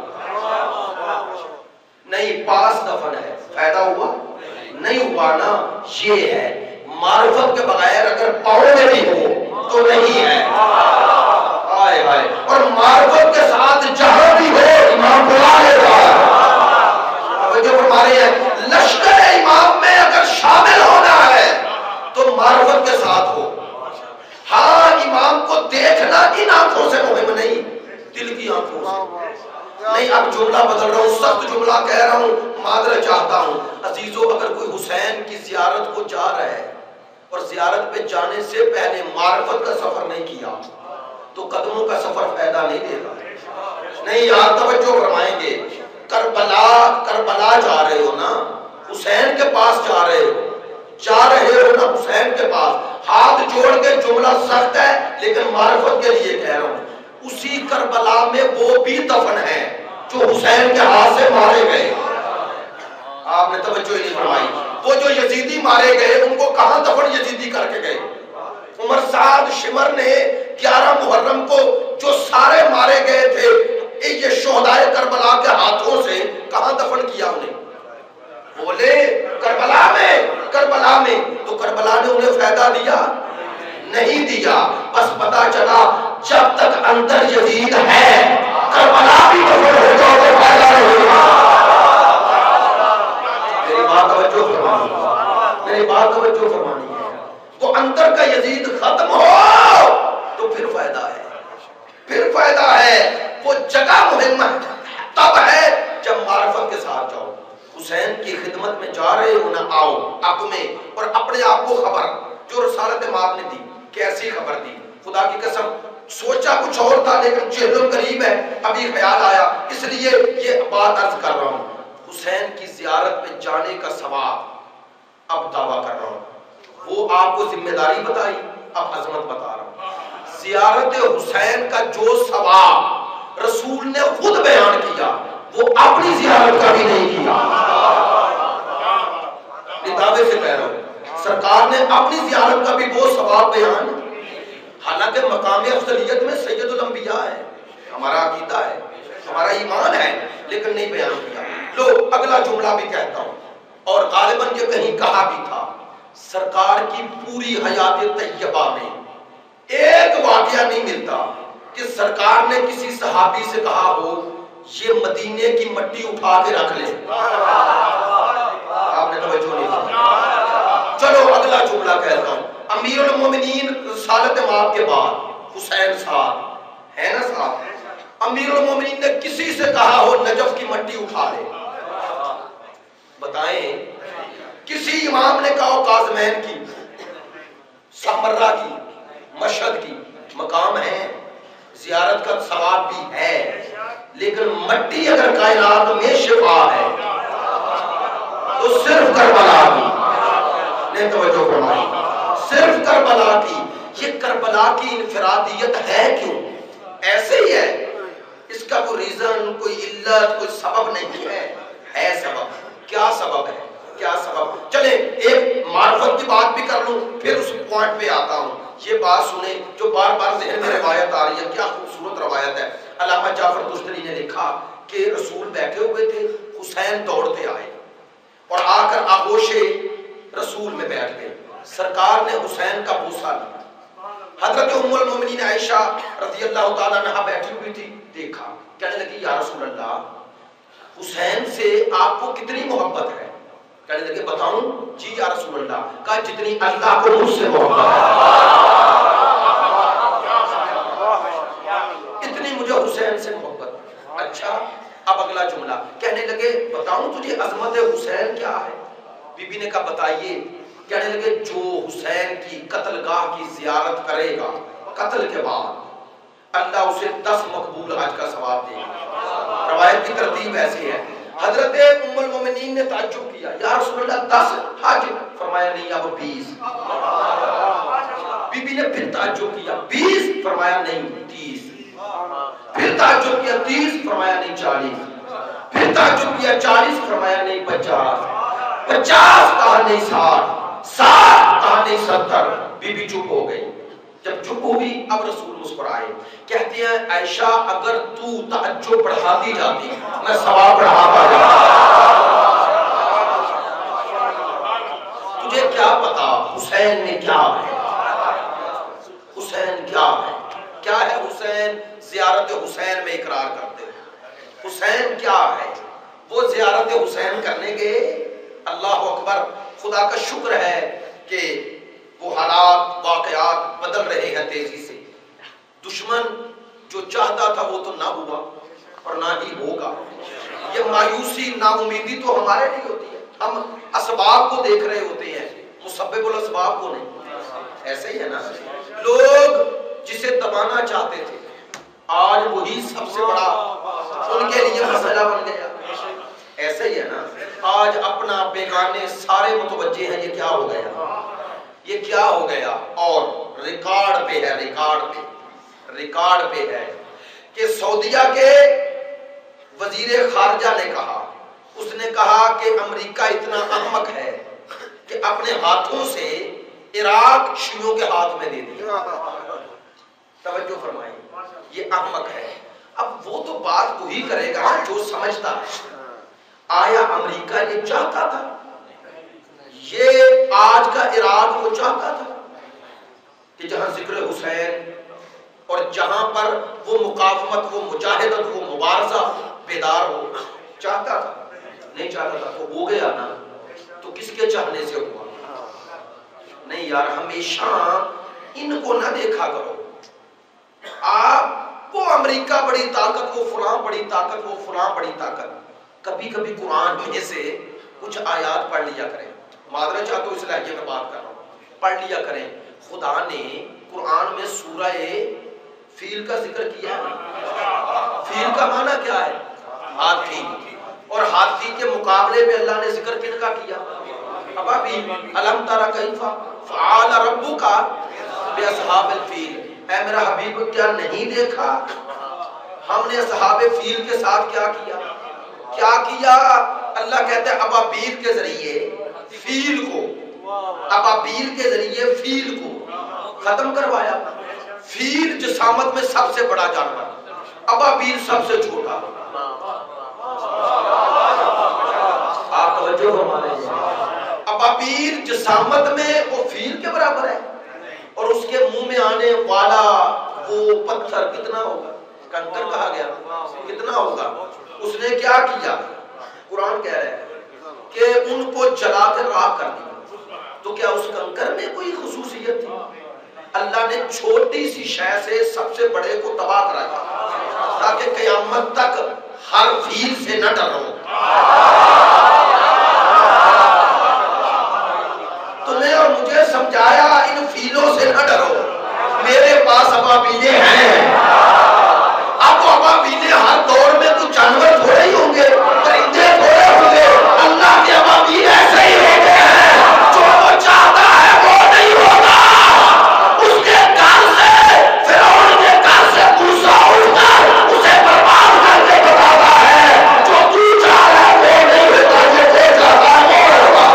نہیں پاس دفن ہے، فائدہ ہوا نہیں ہوا نا۔ یہ ہے معرفت کے بغیر اگر پاؤں میں بھی ہو تو نہیں ہے، آئے آئے، اور معرفت کے ساتھ جہاں بھی ہو امام بلا لیتا ہے۔ جو فرما رہے ہیں لشکر امام میں اگر شامل ہونا ہے تو معرفت کے ساتھ ہو۔ ہاں امام کو دیکھنا ان آنکھوں سے مہم نہیں، دل کی آنکھوں سے نہیں۔ اب جملہ بدل رہا ہوں، سخت جملہ کہہ رہا ہوں، معذرت چاہتا ہوں عزیزو، اگر کوئی حسین کی زیارت کو جا رہا ہے اور زیارت پہ جانے سے پہلے معرفت کا سفر نہیں کیا تو قدموں کا سفر فائدہ نہیں دے گا۔ نہیں یار توجہ فرمائیں گے، کربلا کربلا جا رہے ہو نا، حسین کے پاس جا رہے ہو، جا رہے ہو نا حسین کے پاس، ہاتھ جوڑ کے جملہ سخت ہے لیکن معرفت کے لیے کہہ رہا ہوں، اسی کربلا میں وہ بھی دفن ہے جو حسین کے ہاتھ سے مارے گئے۔ آپ نے توجہ نہیں فرمائی، وہ جو یزیدی مارے گئے ان کو کہاں دفن یزیدی کر کے گئے؟ عمر سعد شمر نے گیارہ محرم کو جو سارے مارے گئے تھے یہ شہدائے کربلا کے ہاتھوں سے کہاں دفن کیا انہیں؟ بولے کربلا میں، کربلا میں۔ تو کربلا نے انہیں فائدہ دیا نہیں دیا، بس پتا چلا جب تک اندر یزید ہے کربلا بھی دفن ہو جاؤ تو فائدہ نہیں ہوگا۔ میری بات توجہ فرمانی، میری بات توجہ فرمانی ہے، وہ اندر کا یزید ختم ہو تو پھر فائدہ ہے، پھر فائدہ ہے۔ وہ جگہ مہم تب ہے جب معرفت کے ساتھ جاؤ۔ حسین کی خدمت میں جا رہے ہو نہ آؤ اب میں، اور اپنے آپ کو خبر جو رسالت ماب نے دی کیسی خبر دی، خدا کی قسم سوچا کچھ اور تھا لیکن چہلم قریب ہے ابھی خیال آیا، اس لیے یہ بات عرض کر رہا ہوں۔ حسین کی زیارت پہ جانے کا ثواب اب دعویٰ کر رہا ہوں، وہ آپ کو ذمہ داری بتائی، اب عظمت بتا رہا ہوں۔ زیارت حسین کا جو ثواب رسول نے خود بیان کیا وہ اپنی زیارت کا بھی نہیں کیا، دعوے سے کہہ رہا ہوں، سرکار نے اپنی زیارت کا بھی وہ ثواب بیان، حالانکہ مقام افضلیت میں سید الانبیاء ہے، ہمارا عقیدہ ہے، ہمارا ایمان ہے، لیکن نہیں بیان کیا۔ لو اگلا جملہ بھی کہتا ہوں، اور غالباً یہ کہیں کہا بھی تھا، سرکار کی پوری حیات طیبہ میں ایک واقعہ نہیں ملتا کہ سرکار نے کسی صحابی سے کہا ہو یہ مدینے کی مٹی اٹھا کے رکھ لے۔ آپ نے توجہ نہیں کی۔ چلو اگلا جملہ کہتا ہوں، امیر المومنین رسالت ماب کے بعد حسین صاحب ہے نا صاحب، امیر المومنین نے کسی سے کہا ہو نجف کی مٹی اٹھا لے، بتائیں کسی امام نے کہا ہو کاظمین کی، سامرہ کی، مشہد کی، مقام ہے، زیارت کا ثواب بھی ہے، لیکن مٹی اگر کائنات میں شفا ہے تو صرف کربلا کی، نہیں توجہ فرمائی، صرف کربلا کی۔ یہ کربلا کی انفرادیت ہے کیوں؟ ایسے ہی ہے، اس کا کوئی ریزن، کوئی علت، کوئی سبب نہیں ہے، ہے سبب۔ کیا سبب ہے؟ کیا سبب؟ چلیں ایک معرفت کی بات بھی کر لوں پھر اس پوائنٹ پہ آتا ہوں۔ یہ بات سنیں جو بار بار ذہن میں روایت آ رہی ہے، کیا خوبصورت روایت ہے۔ علامہ جعفر تستری نے لکھا کہ رسول بیٹھے ہوئے تھے، حسین دوڑتے آئے اور آ کر آغوش رسول میں بیٹھ گئے، سرکار نے حسین کا بوسہ لیا۔ حضرت ام المومنین عائشہ رضی اللہ تعالیٰ عنہا بیٹھی ہوئی تھی، دیکھا، کہنے لگی یا رسول اللہ حسین سے آپ کو کتنی محبت ہے؟ کہنے لگے بتاؤں؟ جی یا رسول اللہ، کہا جتنی اللہ کو مجھ سے محبت ہے، اتنی مجھے حسین سے محبت۔ اچھا اب اگلا جملہ، کہنے لگے بتاؤں تجھے عظمت حسین کیا ہے؟ بی بی نے کہا بتائیے۔ کہنے لگے جو حسین کی قتل گاہ کی زیارت کرے گا قتل کے بعد اللہ اسے دس مقبول حج کا ثواب دے گا۔ روایت کی ترتیب ایسی ہے۔ حضرت ام المومنین نے تعجب کیا، یا رسول اللہ دس حج؟ فرمایا نہیں اب بیس۔ بی بی نے پھر تعجب کیا، بیس؟ فرمایا نہیں تیس۔ پھر تعجب کیا تیس فرمایا نہیں چالیس، پھر تعجب کیا چالیس فرمایا نہیں پچاس، پچاس کہا نہیں ساٹھ، ساٹھ کہا نہیں ستر. بی بی چپ ہو گئی. جب چپ ہوئی اب رسول مسکرائے، کہتے ہیں عائشہ اگر تو تعجب بڑھاتی جاتی میں ثواب بڑھاتا جاتا. تجھے کیا پتا حسین میں کیا ہے، حسین کیا ہے، کیا ہے حسین؟ زیارت حسین میں اقرار کرتے ہیں. حسین کیا ہے؟ وہ زیارت حسین کرنے گئے. اللہ اکبر، خدا کا شکر ہے کہ وہ حالات واقعات بدل رہے ہیں تیزی سے. دشمن جو چاہتا تھا وہ تو نہ ہوا اور نہ ہی ہوگا. یہ مایوسی نا امیدی تو ہمارے نہیں ہوتی ہے، ہم اسباب کو دیکھ رہے ہوتے ہیں، مسبب الاسباب کو نہیں. ایسے ہی ہے نا، لوگ جسے دبانا چاہتے تھے آج وہی سب سے بڑا ان کے لیے مسئلہ بن گیا. ایسے ہی ہے نا، آج اپنا بیگانے سارے متوجہ ہیں. یہ کیا ہو گیا، یہ کیا ہو گیا؟ اور ریکارڈ پہ ہے، ریکارڈ پہ ریکارڈ پہ ہے کہ سعودیہ کے وزیر خارجہ نے کہا، اس نے کہا کہ امریکہ اتنا احمق ہے کہ اپنے ہاتھوں سے عراق شیعوں کے ہاتھ میں دے دیا. توجہ فرمائیں، یہ احمق ہے. اب وہ تو بات وہی کرے گا جو سمجھتا ہے. آیا امریکہ یہ چاہتا تھا؟ یہ آج کا عراق وہ چاہتا تھا کہ جہاں ذکر حسین اور جہاں پر وہ مقاومت، وہ مجاہدت، وہ مبارزہ بیدار ہو؟ چاہتا تھا؟ نہیں چاہتا تھا. تو ہو گیا نا. تو کس کے چاہنے سے ہوا؟ نہیں یار، ہمیشہ ان کو نہ دیکھا کرو. آپ وہ امریکہ بڑی طاقت، وہ فلاں بڑی طاقت، وہ فلاں بڑی طاقت. کبھی کبھی قرآن میں سے کچھ آیات پڑھ لیا کریں. معذرت چاہتا ہوں اس لہجے میں بات کر رہا ہوں، پڑھ لیا کریں. خدا نے قرآن میں سورہ فیل کا ذکر کیا ہے. فیل کا معنی کیا ہے؟ ہاتھی. اور ہاتھی کے مقابلے میں اللہ نے ذکر کن کا کیا؟ ابابیل. الم تری کیف فعل ربک باصحاب الفیل. اے میرا حبیب کیا نہیں دیکھا ہم نے اصحاب فیل کے ساتھ کیا کیا؟ کیا کیا؟ اللہ کہتے ہیں ابابیل کے ذریعے فیل کو، ابابیل کے ذریعے فیل کو ختم کروایا. فیل جسامت میں سب سے بڑا جانور، ابابیل سب سے چھوٹا. آپ توجہ فرمائیں، ابابیل جسامت میں وہ فیل کے برابر ہے اور اس کے منہ میں آنے والا وہ پتھر کتنا ہوگا؟ کنکر کہا گیا، کتنا ہوگا؟ اس نے کیا کیا؟ قرآن کہہ رہا ہے کہ ان کو جلا کر راکھ کر دیا. تو کیا اس کنکر میں کوئی خصوصیت تھی؟ اللہ نے چھوٹی سی شے سے سب سے بڑے کو تباہ کرایا تاکہ قیامت تک ہر فیل سے نہ ڈرو. تمہیں اور مجھے سمجھایا ان فیلوں سے نہ ڈرو، میرے پاس ابابیلیں ہیں. اب وہ ابابیلیں ہر دور میں کچھ جانور تھوڑے ہی ہوں گے، پرندے تھوڑے ہوں گے. اللہ کے ابابیل ایسے ہی ہوتے ہیں، جو وہ چاہتا ہے وہ نہیں ہوتا. اس کے گھر سے، فرعون کے گھر سے موسیٰ اٹھ کر اسے برباد کر کے بتاتا ہے جو تو چاہ رہا ہے وہ نہیں ہوتا، جو وہ چاہتا ہے وہ ہوگا.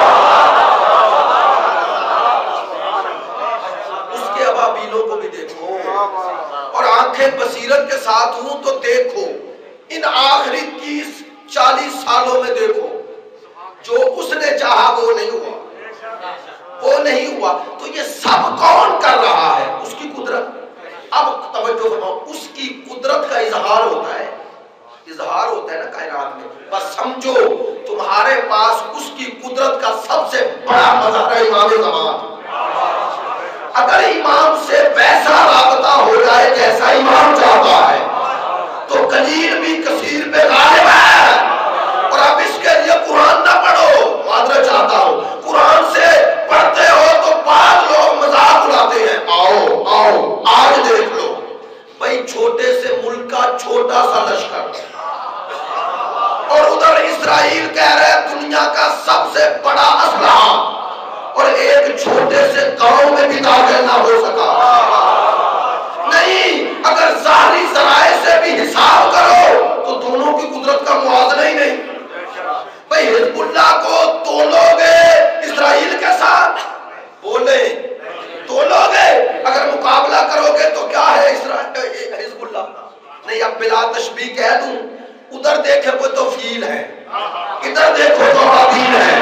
اس کے ابابیلوں کو بھی دیکھو اور آنکھیں بصیرت کے ساتھ ہوں تو دیکھو. ان آخری تیس چالیس سالوں میں دیکھو جو اس نے چاہا وہ نہیں ہوا، وہ نہیں ہوا. تو یہ سب کون کر رہا ہے؟ اس کی قدرت. اب توجہ فرماؤ، اس کی قدرت کا اظہار ہوتا ہے، اظہار ہوتا ہے نا کائنات میں. بس سمجھو تمہارے پاس اس کی قدرت کا سب سے بڑا مظہر ہے امام زمان. اگر امام سے ویسا رابطہ ہو جائے جیسا امام چاہتا ہے تو قلیل بھی کثیر پہ غالب ہے. اور اب اس کے لیے قرآن نہ پڑھو، معذرت چاہتا ہوں، قرآن سے پڑھتے ہو تو بعض لوگ مذاق اڑاتے ہیں. آؤ آؤ آج دیکھ لو بھائی، چھوٹے سے ملک کا چھوٹا سا لشکر اور ادھر اسرائیل کہہ رہے دنیا کا سب سے بڑا اسلحہ، اور ایک چھوٹے سے گاؤں میں بھی داخل نہ ہو سکا. نہیں، اگر ظاہری ذرائع سے بھی حساب کرو تو دونوں کی قدرت کا موازنہ ہی نہیں. بھئی حزب اللہ کو تولو گے اسرائیل کے ساتھ؟ بولے تولو گے؟ اگر مقابلہ کرو گے تو کیا ہے اسرائیل حزب اللہ؟ نہیں. اب بلا تشبیہ کہہ دوں، ادھر دیکھے کوئی تو فیل ہے، ادھر دیکھو تو حابیل ہے.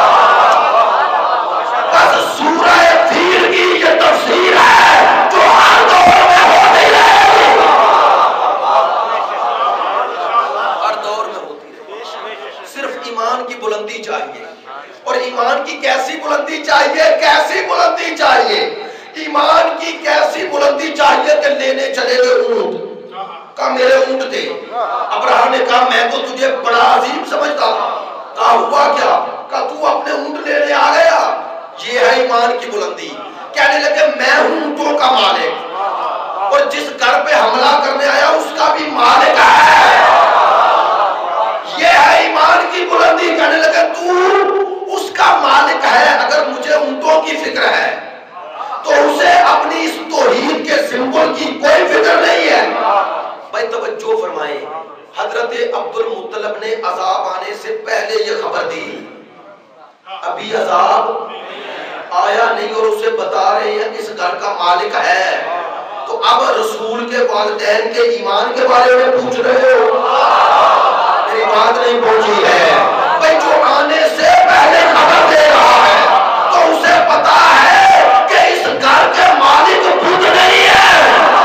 بس سورہ فیل کی یہ تفسیر ہے جو ہر دور میں ہوتی رہے، ہر دور میں ہوتی رہے. صرف ایمان کی بلندی چاہیے. اور ایمان کی کیسی بلندی چاہیے؟ کیسی بلندی چاہیے؟ ایمان کی کیسی بلندی چاہیے کہ لینے چلے گئے اونٹ. کہا میرے اونٹ دے. ابراہیم نے کہا میں تو تجھے بڑا عظیم سمجھتا تھا. کہا ہوا کیا؟ کہا تو اپنے اونٹ لینے آ گیا. یہ ہے ایمان کی بلندی. کہنے لگے میں ہوں اونٹوں کا مالک، اور جس گھر پہ حملہ کرنے آیا اس کا بھی مالک ہے. یہ ہے ایمان کی بلندی. کہنے لگے تو اس کا مالک ہے. اگر مجھے اونٹوں کی فکر ہے تو اسے اپنی اس توحید کے سمبل کی کوئی فکر نہیں ہے. بھائی توجہ فرمائیں، حضرت عبد المطلب نے عذاب آنے سے پہلے یہ خبر دی. ابھی عذاب آیا نہیں اور اسے بتا رہے ہیں اس گھر کا مالک ہے. تو اب رسول کے والدین کے ایمان کے بارے میں پوچھ رہے ہو؟ میری بات نہیں پہنچی ہے. بھائی جو آنے سے پہلے خبر دے رہا ہے تو اسے پتا ہے کہ اس گھر کے مالک خود نہیں ہے.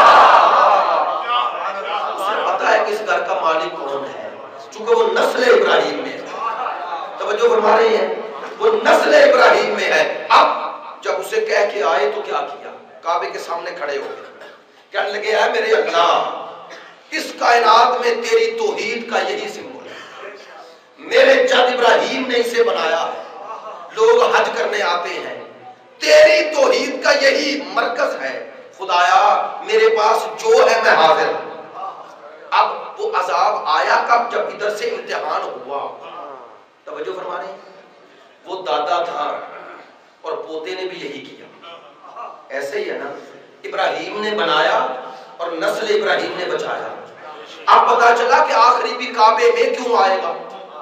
اسے پتا ہے کہ اس گھر کا مالک کون ہے، چونکہ وہ نسل ابراہیم میں ہے. توجہ فرما رہی ہیں، وہ نسل ابراہیم میں ہے. اب جب اسے کہہ کے آئے تو کیا کیا؟ کعبے کے سامنے کھڑے ہو گئے. کہنے لگے اے میرے اللہ، اس کائنات میں تیری توحید کا یہی سمبل ہے. میرے جد ابراہیم نے اسے بنایا ہے. لوگ حج کرنے آتے ہیں، تیری توحید کا یہی مرکز ہے. خدایا میرے پاس جو ہے میں حاضر ہوں. اب وہ عذاب آیا کب؟ جب ادھر سے امتحان ہوا. توجہ فرما رہے ہیں، وہ دادا تھا اور پوتے نے بھی یہی کیا. ایسے ہی ہے نا، ابراہیم نے بنایا اور نسل ابراہیم نے بچایا. اب پتا چلا کہ آخری بھی کعبے میں کیوں آئے گا.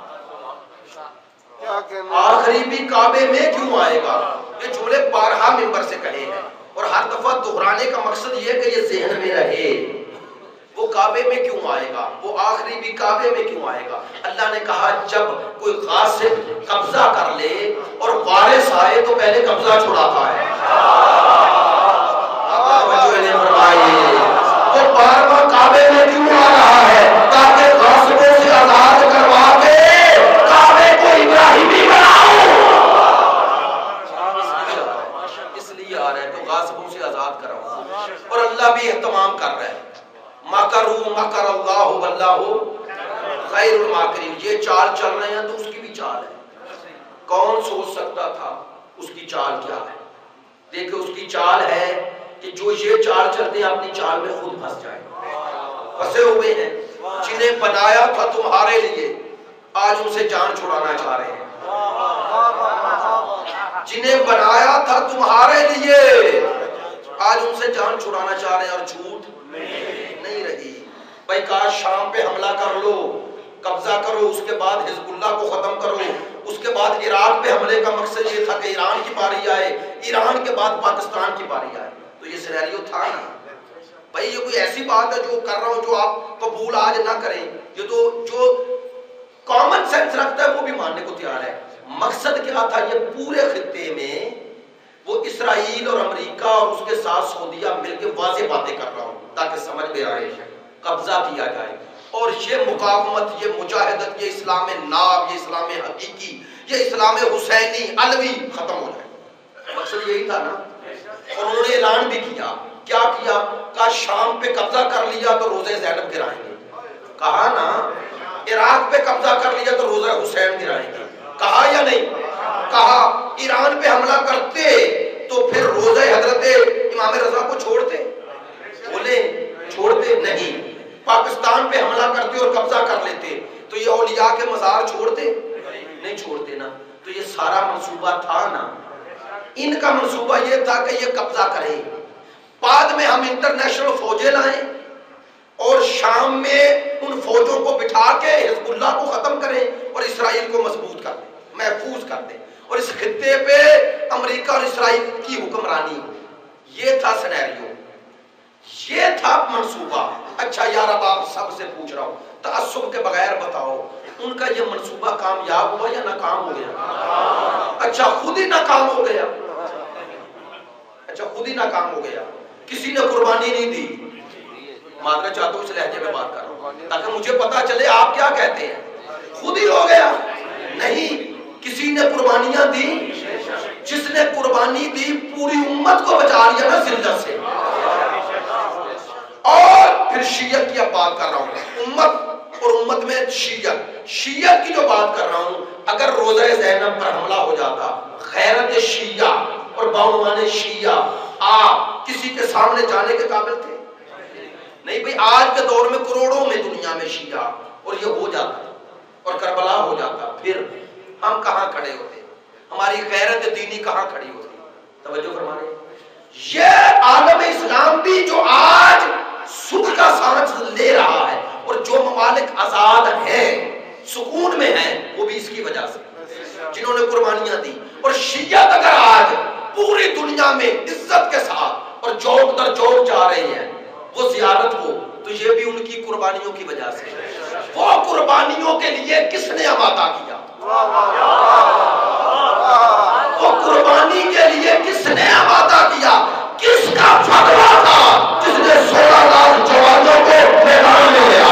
آخری بھی کعبے میں کیوں آئے گا. یہ جملے بارہا منبر سے کہے ہیں اور ہر دفعہ دہرانے کا مقصد یہ ہے کہ یہ ذہن میں رہے. وہ کعبے میں کیوں آئے گا، وہ آخری بھی کعبے میں کیوں آئے گا. اللہ نے کہا جب کوئی غاصب قبضہ کر لے اور وارث آئے تو پہلے قبضہ چھڑاتا ہے. وہ بارہواں کعبے میں کیوں آ رہا ہے؟ تاکہ غاصبوں سے آزاد کروا کے کعبے کو ابراہیمی بناؤں. اس لیے آ رہا ہے کہ غاصبوں سے آزاد کراؤں. اور اللہ بھی اہتمام کر رہا ہے. مکروا مکر اللہ واللہ خیر الماکرین. یہ چال چل رہے ہیں تو اس کی بھی چال ہے. کون سوچ سکتا تھا اس کی چال کیا ہے؟ دیکھیں اس کی چال ہے کہ جو یہ چال چلتے ہیں اپنی چال میں خود پھنس جائیں. پھنسے ہوئے ہیں. جنہیں بنایا تھا تمہارے لیے آج ان سے جان چھڑانا چاہ رہے ہیں. جنہیں بنایا تھا تمہارے لیے آج ان سے جان چھڑانا چاہ رہے ہیں. اور جھوٹ نہیں رہی. بھائی کاش شام پہ حملہ کر لو، قبضہ کرو، اس کے بعد حزب اللہ کو ختم کرو. اس کے بعد عراق پہ حملے کا مقصد یہ تھا کہ ایران کی باری آئے، ایران کے بعد پاکستان کی باری آئے. تو یہ سینیریو تھا نا. بھائی یہ کوئی ایسی بات ہے جو کر رہا ہوں جو آپ قبول آج نہ کریں. یہ تو جو کامن سینس رکھتا ہے وہ بھی ماننے کو تیار ہے. مقصد کیا تھا؟ یہ پورے خطے میں وہ اسرائیل اور امریکہ اور اس کے ساتھ سعودیہ مل کے واضح باتیں کر رہا ہوں تاکہ سمجھ میں آئے، قبضہ کیا جائے. اور یہ مقاومت، یہ مجاہدت، یہ اسلام ناب، یہ اسلام حقیقی، یہ اسلام حسینی علوی ختم ہو جائے. مقصد یہی تھا نا. اور انہوں نے اعلان بھی کیا. کیا کیا؟ کہا شام پہ قبضہ کر لیا تو روزہ زینب گرائیں گے. کہا نا. عراق پہ قبضہ کر لیا تو روزہ حسین گرائیں گے. کہا یا نہیں؟ کہا. ایران پہ حملہ کرتے تو پھر روزہ حضرت امام رضا کو چھوڑتے؟ بولے چھوڑتے نہیں. پاکستان پہ حملہ کرتے اور قبضہ کر لیتے تو یہ اولیاء کے مزار چھوڑتے؟ نہیں چھوڑتے نا. تو یہ سارا منصوبہ تھا نا. ان کا منصوبہ یہ تھا کہ یہ قبضہ کریں، بعد میں ہم انٹرنیشنل فوجیں لائیں اور شام میں ان فوجوں کو بٹھا کے حزب اللہ کو ختم کریں اور اسرائیل کو مضبوط کر دیں, محفوظ کر دیں, اور اس خطے پہ امریکہ اور اسرائیل کی حکمرانی ہو. یہ تھا سینیریو, یہ تھا منصوبہ. اچھا یار اب آپ سب سے پوچھ رہا ہوں تعصب کے بغیر بتاؤ, ان کا یہ منصوبہ کامیاب ہوا یا ناکام ہو گیا؟ اچھا خود ہی ناکام ہو گیا, اچھا خود ہی ناکام ہو گیا. کسی نے قربانی نہیں دی. معذرت چاہتا ہوں اس لہجے میں بات کر رہا ہوں تاکہ مجھے پتا چلے آپ کیا کہتے ہیں. خود ہی ہو گیا؟ نہیں, کسی نے قربانیاں دی. جس نے قربانی دی پوری امت کو بچا لیا نا ذلت سے. اور پھر شیعت کی اب بات کر رہا ہوں, امت اور امت میں شیعت, شیعت کی جو بات کر رہا ہوں, اگر روضہ زینب پر حملہ ہو جاتا, غیرت شیعہ اور باعنوان شیعہ, آپ کسی کے سامنے جانے کے قابل تھے؟ نہیں بھئی. آج کے دور میں کروڑوں میں دنیا میں شیعہ, اور یہ ہو جاتا اور کربلا ہو جاتا, پھر ہم کہاں کھڑے ہوتے؟ ہماری غیرت دینی کہاں کھڑی ہوتی؟ توجہ فرمائیں. یہ عالم اسلام بھی جو آج سکھ کا سانس لے رہا ہے اور جو ممالک آزاد ہیں, سکون میں ہیں, وہ بھی اس کی وجہ سے جنہوں نے قربانیاں دی. اور شیعت اگر آج پوری دنیا میں عزت کے ساتھ اور جوک در جوک جا رہے ہیں وہ زیارت کو, تو یہ بھی ان کی قربانیوں کی وجہ سے. وہ قربانیوں کے لیے کس نے آمادہ کیا؟ وہ قربانی کے لیے کس نے آمادہ کیا؟ کس کا فتویٰ تھا جس نے سولہ لاکھ جوانوں کو میدان میں لیا؟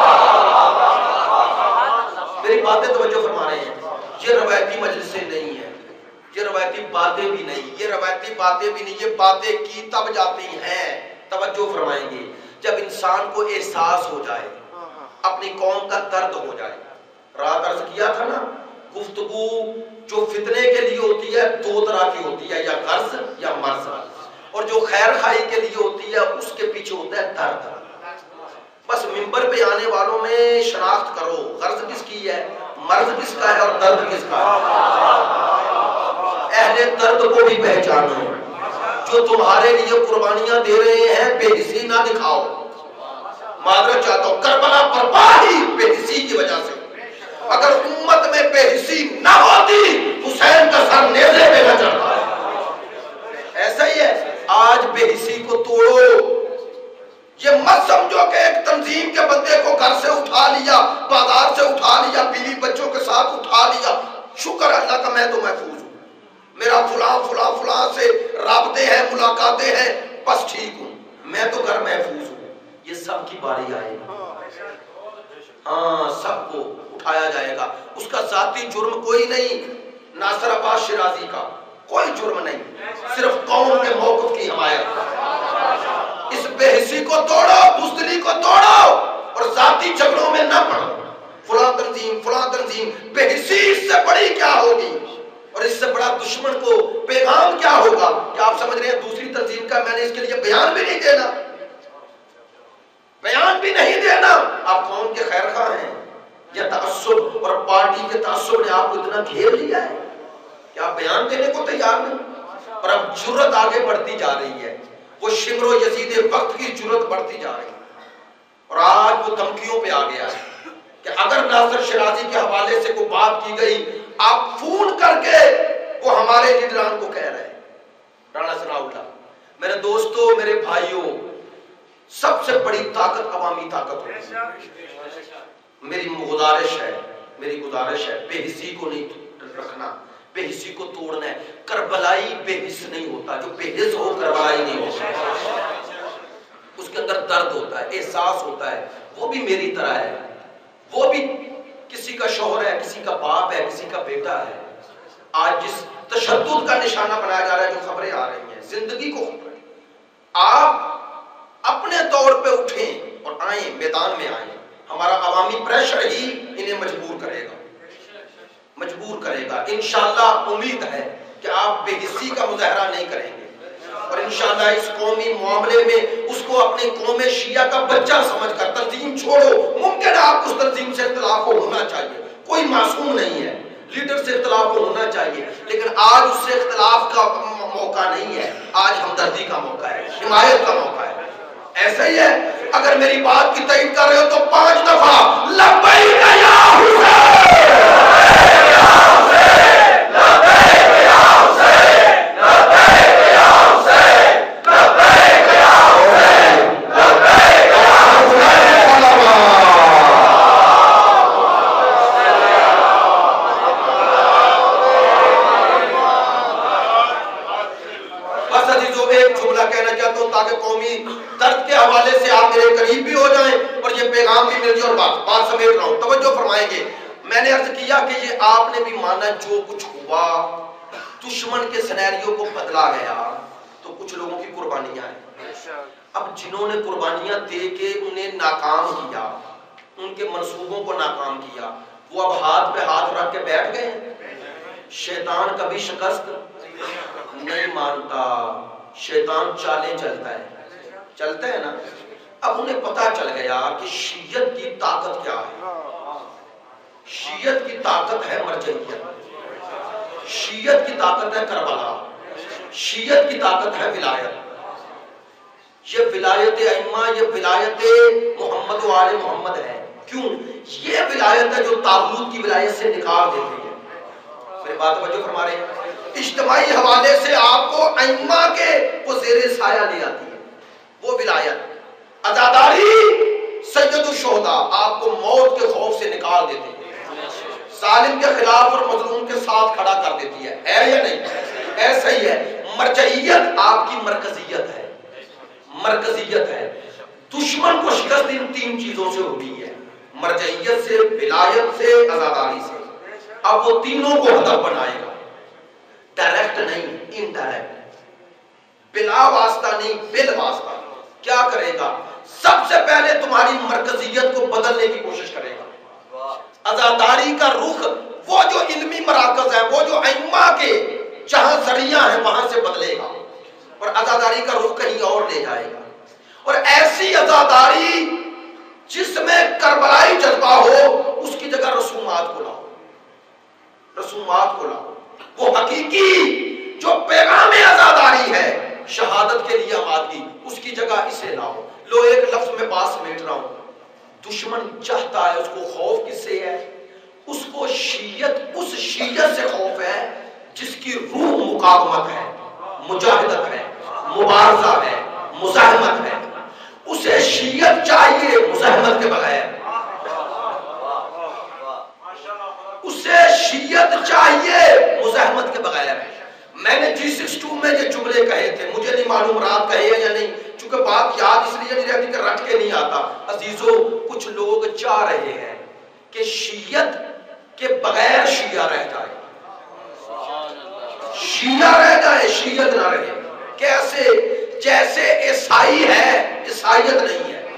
میری باتیں توجہ فرما رہے ہیں. یہ روایتی مجلسیں نہیں ہیں, یہ روایتی باتیں بھی نہیں, یہ روایتی باتیں بھی نہیں, یہ باتیں کی تب جاتی ہیں. توجہ فرمائیں گے جب انسان کو احساس ہو جائے, اپنی قوم کا درد ہو جائے. رات عرض کیا تھا نا, گفتگو جو فتنے کے لیے ہوتی ہے دو طرح کی ہوتی ہے, یا غرض یا مرض. اور جو خیر خواہی کے لیے ہوتی ہے اس کے پیچھے ہوتا ہے درد. بس منبر پہ آنے والوں میں شناخت کرو, غرض کس کی ہے, مرض کس کا ہے, اور درد کس کا ہے. اہل درد کو بھی پہچانو. جو تمہارے لیے قربانیاں دے رہے ہیں بے حسی نہ دکھاؤ. معذرت چاہتا ہوں, کربلا برباد ہی بے حسی کی وجہ سے. اگر امت میں بے حسی نہ ہوتی حسین کا سر نیزے پہ نہ چڑھتا. ایسا ہی ہے, آج بے حسی کو توڑو. یہ مت سمجھو کہ ایک تنظیم کے بندے کو گھر سے اٹھا لیا, بازار سے اٹھا لیا, بیوی بچوں کے ساتھ اٹھا لیا, شکر اللہ کا میں تو محفوظ ہوں, میرا فلاں فلاں فلاں سے رابطے ہیں, ملاقاتیں ہیں, بس ٹھیک ہوں, میں تو گھر محفوظ ہوں. یہ سب کی باری آئے گی. ہاں, سب کو اٹھایا جائے گا. اس کا ذاتی جرم کوئی نہیں, ناصر عباس شیرازی کا کوئی جرم نہیں, صرف قوم کے موقف کی حمایت. اس بے حسی کو توڑو, بزدلی کو توڑو, اور ذاتی جھگڑوں میں نہ پڑو. فلاں تنظیم فلاں تنظیم, بے حسی اس سے بڑی کیا ہوگی, اور اس سے بڑا دشمن کو پیغام کیا ہوگا کہ آپ سمجھ رہے ہیں دوسری تنظیم کا میں نے اس کے لیے بیان بھی نہیں دینا, بیان بھی نہیں دینا. آپ قوم کے خیر خواہ ہیں, یا تعصب اور پارٹی کے تعصب نے آپ کو اتنا گھیر لیا ہے کہ آپ بیان دینے کو تیار نہیں. اور اب جرت آگے بڑھتی جا رہی ہے, وہ شمر و یزید وقت کی جرت بڑھتی جا رہی ہے, اور آج وہ دھمکیوں پہ آ گیا ہے کہ اگر ناصر شیرازی کے حوالے سے کوئی بات کی گئی, آپ فون کر کے وہ ہمارے لیڈران کو کہہ رہے ہیں. رانا ثناء اللہ, میرے دوستو, میرے بھائیوں, سب سے بڑی طاقت عوامی طاقت ہوتی ہے. میری گزارش ہے, میری گزارش ہے, بے حسی کو نہیں رکھنا, بے حسی کو توڑنا ہے. کربلائی بے حس نہیں ہوتا, جو بے حس ہو کربلائی نہیں ہوتا. اس کے اندر درد ہوتا ہے, احساس ہوتا ہے, وہ بھی میری طرح ہے, وہ بھی کسی کا شوہر ہے, کسی کا باپ ہے, کسی کا بیٹا ہے. آج جس تشدد کا نشانہ بنایا جا رہا ہے, جو خبریں آ رہی ہیں, زندگی کو خطرہ ہے. آپ اپنے طور پہ اٹھیں اور آئیں, میدان میں آئیں. ہمارا عوامی پریشر ہی انہیں مجبور کرے گا, مجبور کرے گا. انشاءاللہ امید ہے کہ آپ بے حسی کا مظاہرہ نہیں کریں گے, اور انشاءاللہ اس قومی معاملے میں اس کو اپنی قوم شیعہ کا بچہ سمجھ کر تنظیم چھوڑو. ممکن ہے آپ اس تنظیم سے اختلاف کو ہونا چاہیے, کوئی معصوم نہیں ہے, لیڈر سے اختلاف کو ہونا چاہیے, لیکن آج اس سے اختلاف کا موقع نہیں ہے, آج ہمدردی کا موقع ہے, حمایت کا موقع ہے. ایسا ہی ہے اگر میری بات کی تائید کر رہے ہو تو پانچ دفعہ لبیک یا حسین، لبیک یا حسین، لبیک یا حسین، لبیک یا حسین، لبیک یا حسین، لبیک یا حسین۔ بس عزیزو ایک جملہ کہنا چاہتا ہوں تاکہ قومی درد کے حوالے سے آپ میرے قریب بھی ہو جائیں اور یہ پیغام بھی مل جائے، اور بات بات سمیٹ رہا ہوں، توجہ فرمائیں گے۔ میں نے عرض کیا کہ یہ آپ نے بھی مانا جو کچھ ہوا دشمن کے سینیریو کو بدلا گیا، تو کچھ لوگوں کی قربانیاں ہیں۔ اب جنہوں نے قربانیاں دے کے انہیں ناکام کیا، ان کے منصوبوں کو ناکام کیا، وہ اب ہاتھ پہ ہاتھ رکھ کے بیٹھ گئے ہیں۔ شیطان کبھی شکست نہیں مانتا، شیطان چالیں چلتا ہے، چلتا ہے نا۔ اب انہیں پتا چل گیا کہ شیعت کی طاقت کیا ہے۔ شیعت کی طاقت ہے مرجعیت، شیعت کی طاقت ہے کربلا، شیعت کی طاقت ہے ولایت۔ یہ ولایت ائمہ، یہ ولایت محمد و آل محمد ہے۔ کیوں؟ یہ ولایت ہے جو طاغوت کی ولایت سے نکال دیتی ہے۔ میری بات توجہ فرما رہے ہیں؟ اجتماعی حوالے سے آپ کو ائمہ کے وہ زیر سایہ لے آتی ہے، وہ ولایت۔ عزاداری سید الشہداء آپ کو موت کے خوف سے نکال دیتے ہیں، ظالم کے خلاف اور مظلوم کے ساتھ کھڑا کر دیتی ہے، ہے یا نہیں؟ ایسا ہی ہے۔ مرجعیت آپ کی مرکزیت ہے، مرکزیت ہے۔ دشمن کو شکست ان تین چیزوں سے ہوتی ہے، مرجعیت سے، ولایت سے، عزاداری سے۔ اب وہ تینوں کو ہدف بنائے گا، ڈائریکٹ نہیں، انڈائریکٹ، بلا واسطہ نہیں، بل واسطہ۔ کیا کرے گا؟ سب سے پہلے تمہاری مرکزیت کو بدلنے کی کوشش کرے گا۔ عزاداری کا رخ وہ جو علمی مراکز ہے، وہ جو ائمہ کے جہاں ذریعہ ہیں وہاں سے بدلے گا، اور عزاداری کا رخ کہیں اور لے جائے گا۔ اور ایسی عزاداری جس میں کربلائی جذبہ ہو، اس کی جگہ رسومات کو لاؤ، رسومات کو لاؤ۔ وہ حقیقی جو پیغام عزاداری ہے، شہادت کے لیے آمادگی، اس کی جگہ اسے لاؤ۔ لو ایک لفظ میں بات سمیٹ رہا ہوں۔ دشمن چاہتا ہے، اس کو خوف کس سے ہے؟ اس کو شیعت، اس شیعت سے خوف ہے جس کی روح مقاومت ہے، مجاہدت ہے، مبارزہ ہے، مزاحمت ہے۔ اسے شیعت چاہیے مزاحمت کے بغیر، اسے شیعت چاہیے مزاحمت کے بغیر۔ میں نے جی سکس ٹو میں یہ جملے کہے تھے، مجھے نہیں معلوم رات کہے یا نہیں، چونکہ بات یاد اس لیے نہیں رہتی کہ رٹ کے نہیں آتا۔ عزیزو، کچھ لوگ چاہ رہے ہیں کہ شیعت کے بغیر شیعہ رہ جائے، شیعہ رہ جائے، شیعت نہ رہے۔ کیسے؟ جیسے عیسائی ہے، عیسائیت نہیں ہے۔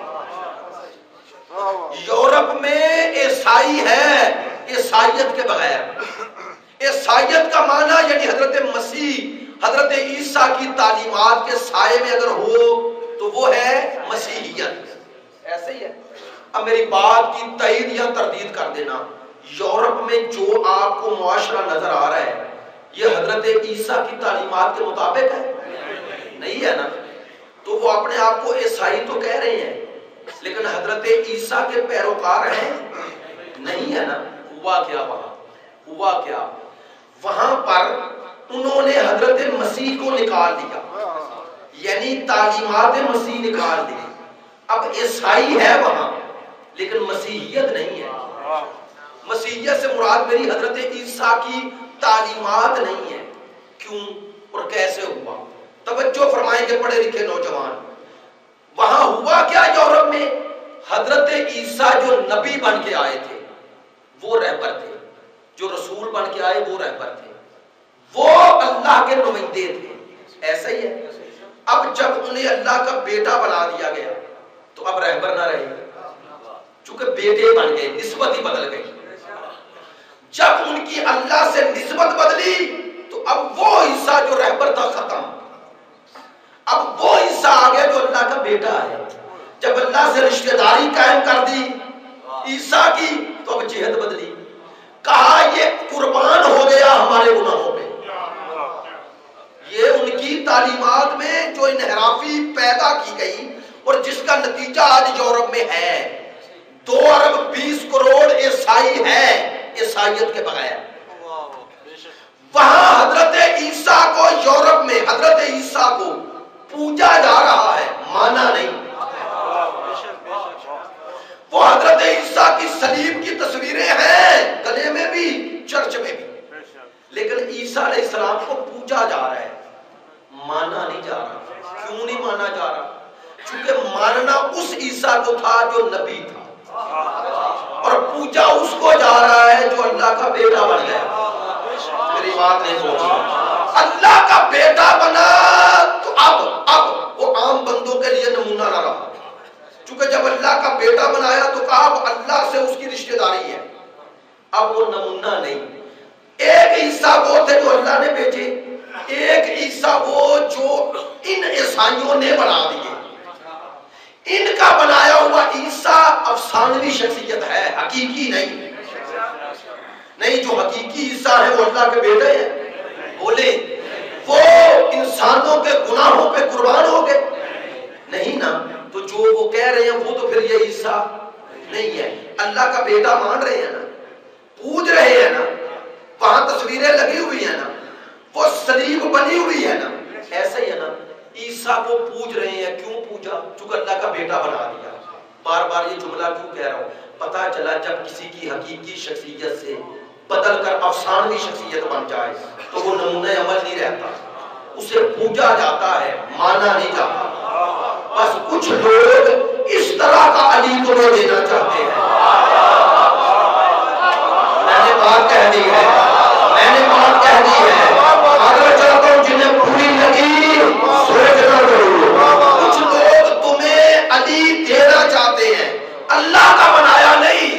یورپ میں عیسائی ہے، عیسائیت کے بغیر۔ عیسائیت کا معنی یعنی حضرت مسیح، حضرت عیسیٰ کی تعلیمات کے سائے میں اگر ہو تو وہ ہے مسیحیت۔ ایسے ہی ہے۔ اب میری بات کی تائید یا تردید کر دینا، یورپ میں جو آپ کو معاشرہ نظر آ رہا ہے یہ حضرت عیسیٰ کی تعلیمات کے مطابق ہے؟ نہیں ہے نا۔ تو وہ اپنے آپ کو عیسائی تو کہہ رہے ہیں لیکن حضرت عیسیٰ کے پیروکار ہیں؟ نہیں ہے نا۔ ہوا کیا وہاں؟ ہوا کیا وہاں پر؟ انہوں نے حضرت مسیح کو نکال دیا، یعنی تعلیمات مسیح نکال دی۔ اب عیسائی ہے وہاں لیکن مسیحیت نہیں ہے۔ مسیحیت سے مراد میری حضرت عیسیٰ کی تعلیمات نہیں ہے۔ کیوں اور کیسے ہوا؟ توجہ فرمائیں گے پڑھے لکھے نوجوان۔ وہاں ہوا کیا یورپ میں؟ حضرت عیسیٰ جو نبی بن کے آئے تھے وہ رہبر تھے، جو رسول بن کے آئے وہ رہبر تھے، وہ اللہ کے نمائندے تھے۔ ایسا ہی ہے۔ اب جب انہیں اللہ کا بیٹا بنا دیا گیا تو اب رہبر نہ رہے، چونکہ بیٹے بن گئے، نسبت ہی بدل گئی۔ جب ان کی اللہ سے نسبت بدلی تو اب وہ عیسیٰ جو رہبر تھا ختم، اب وہ عیسیٰ آ گیا جو اللہ کا بیٹا ہے۔ جب اللہ سے رشتہ داری قائم کر دی عیسیٰ کی تو اب جہت بدلی، کہا یہ قربان ہو گیا ہمارے گناہوں پہ۔ یہ ان کی تعلیمات میں جو انحرافی پیدا کی گئی اور جس کا نتیجہ آج یورپ میں ہے، دو ارب بیس کروڑ عیسائی ہے عیسائیت کے بغیر. وہاں حضرت عیسیٰ کو یورپ میں حضرت عیسیٰ کو پوجا جا رہا ہے، مانا نہیں. وہ حضرت عیسیٰ کی صلیب کی تصویریں ہیں گلے میں بھی چرچ میں بھی، لیکن عیسیٰ علیہ السلام کو پوجا جا رہا ہے، مانا نہیں جا رہا. کیوں نہیں مانا جا رہا؟ چونکہ ماننا اس عیسیٰ کو تھا جو نبی تھا، اور پوجا اس کو جا رہا ہے جو اللہ کا بیٹا بن گیا. میری بات نہیں سوچی. اللہ کا بیٹا بنا تو اب اب وہ عام بندوں کے لیے نمونہ نہ رہا، چونکہ جب اللہ کا بیٹا بنایا تو کہا اب اللہ سے اس کی رشتہ داری ہے، اب وہ نمونہ نہیں. ایک عیسیٰ وہ تھے جو اللہ نے بھیجے، ایک عیسیٰ وہ جو ان عیسائیوں نے بنا دیے. ان کا بنایا ہوا عیسیٰ افسانوی شخصیت ہے، حقیقی نہیں. نہیں، جو حقیقی عیسیٰ ہے وہ اللہ کے بیٹے ہیں. بولے وہ انسانوں کے گناہوں پہ قربان ہو گئے نہیں نا؟ تو جو وہ کہہ رہے ہیں وہ تو پھر یہ عیسیٰ نہیں ہے. اللہ کا بیٹا مان رہے ہیں نا، پوج رہے ہیں نا، وہاں تصویریں لگی ہوئی ہیں نا، وہ صلیب بنی ہوئی ہے نا. ایسا ہی ہے نا، عیسیٰ کو پوج رہے ہیں. کیوں پوجا؟ چونکہ اللہ کا بیٹا بنا دیا. بار بار یہ جملہ کیوں کہہ رہا ہوں؟ پتا چلا جب کسی کی حقیقی شخصیت سے بدل کر افسانوی شخصیت بن جائے تو وہ نمونہ عمل نہیں رہتا، اسے پوجا جاتا ہے، مانا نہیں جاتا. بس کچھ لوگ اس طرح کا علی تمہیں دینا چاہتے ہیں. میں نے بات کہہ دی ہے، میں نے بات کہہ دی ہے. اگر چاہتا ہوں جنہیں پوری لگی سوچنا ضرور. کچھ لوگ تمہیں علی دینا چاہتے ہیں، اللہ کا بنایا نہیں،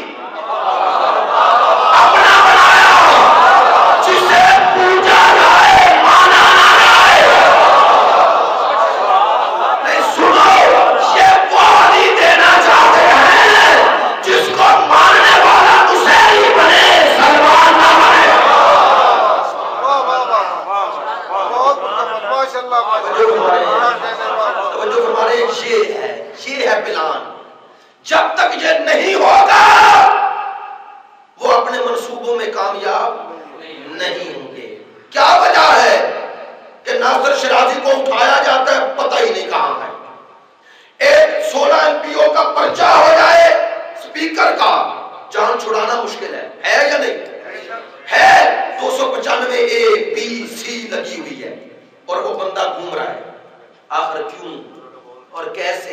اپنا بنایا جسے پوجا جائے، مانا نہ جائے. نہیں سنو، یہ وہ علی دینا چاہتے ہیں جس کو ماننے والا حسین بنے، سلمان نہ بنے. جو ہمارے یہ ہے یہ ہے پلان. جب تک یہ نہیں ہوگا وہ اپنے منصوبوں میں کامیاب نہیں ہوں گے. کیا وجہ ہے کہ ناصر شرازی کو اٹھایا جاتا ہے پتہ ہی نہیں کہاں ہے. ایک سولہ ایم پی او کا پرچہ ہو جائے اسپیکر کا، جان چھڑانا مشکل ہے. ہے یا نہیں ہے؟ دو سو پچانوے اے بی سی لگی ہوئی ہے اور وہ بندہ گھوم رہا ہے. آخر کیوں اور کیسے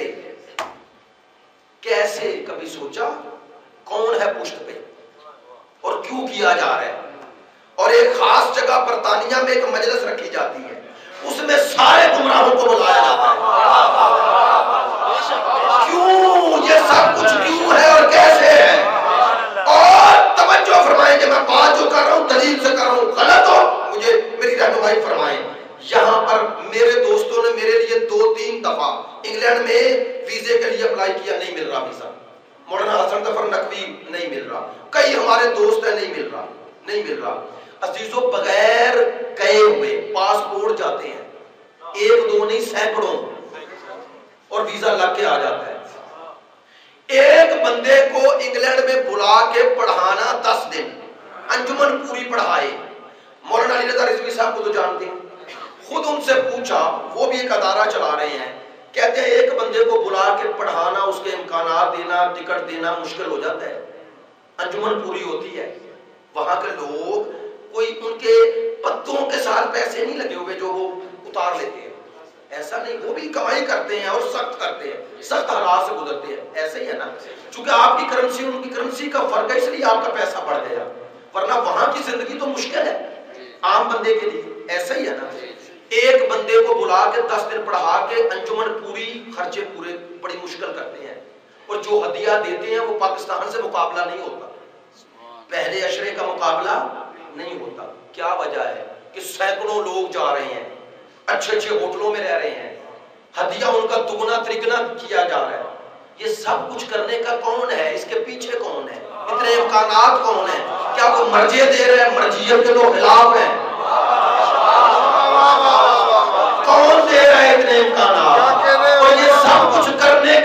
کیسے کبھی سوچا کون ہے پشت پہ اور کیوں کیا جا رہا ہے؟ اور ایک خاص جگہ برطانیہ میں ایک مجلس رکھی جاتی ہے، اس میں سارے گمراہوں کو بلایا جاتا ہے. کیوں یہ سب کچھ کیوں ہے اور کیسے ہے؟ اور توجہ فرمائیں کہ میں بات جو کر رہا ہوں دلیل سے کر رہا ہوں، غلط ہو مجھے میری رہنمائی فرمائیں. یہاں پر میرے دوستوں نے میرے لیے دو تین دفعہ انگلینڈ میں ویزے کے لیے اپلائی کیا، نہیں مل رہا ویزا. مولانا حسن ظفر نقوی نہیں مل رہا، کئی ہمارے دوست ہیں نہیں مل رہا نہیں مل رہا. عزیزوں بغیر گئے ہوئے پاسپورٹ جاتے ہیں، ایک دو نہیں سینکڑوں، اور ویزا لگ کے آ جاتا ہے. ایک بندے کو انگلینڈ میں بلا کے پڑھانا دس دن، انجمن پوری پڑھائے. مولانا علی رضا رضوی صاحب کو تو جانتے ہیں، خود ان سے پوچھا، وہ بھی ایک ادارہ چلا رہے ہیں، کہتے ہیں ایک بندے کو بلا کے پڑھانا، اس کے امکانات دینا، ٹکٹ دینا مشکل ہو جاتا ہے. انجمن پوری ہوتی ہے، وہاں کے لوگ کوئی ان کے پتوں کے ساتھ پیسے نہیں لگے ہوئے جو وہ اتار لیتے ہیں، ایسا نہیں. وہ بھی کمائی کرتے ہیں اور سخت کرتے ہیں، سخت حالات سے گزرتے ہیں. ایسے ہی ہے نا، چونکہ آپ کی کرنسی ان کی کرنسی کا فرق ہے اس لیے آپ کا پیسہ بڑھ گیا، ورنہ وہاں کی زندگی تو مشکل ہے عام بندے کے لیے. ایسا ہی ہے نا، ایک بندے کو بلا کے دس دن پڑھا کے انجمن پوری خرچے پورے بڑی مشکل کرتے ہیں، اور جو ہدیہ دیتے ہیں وہ پاکستان سے مقابلہ نہیں ہوتا، پہلے عشرے کا مقابلہ نہیں ہوتا. کیا وجہ ہے کہ سینکڑوں لوگ جا رہے ہیں، اچھے اچھے ہوٹلوں میں رہ رہے ہیں، ہدیہ ان کا دگنا ترگنا کیا جا رہا ہے. یہ سب کچھ کرنے کا کون ہے؟ اس کے پیچھے کون ہے؟ اتنے امکانات کون ہیں؟ کیا کوئی مرجع دے رہے ہیں؟ مرجعیت کے تو خلاف ہیں. کون دے رہا ہے اتنے امکانات؟ اور یہ سب کچھ کرنے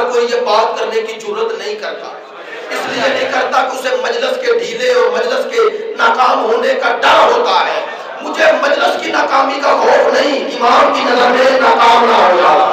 ہر کوئی یہ بات کرنے کی جرت نہیں کرتا، اس لیے نہیں کرتا کہ اسے مجلس کے ڈھیلے اور مجلس کے ناکام ہونے کا ڈر ہوتا ہے۔ مجھے مجلس کی ناکامی کا خوف نہیں، امام کی نظر میں ناکام نہ ہو جاؤ۔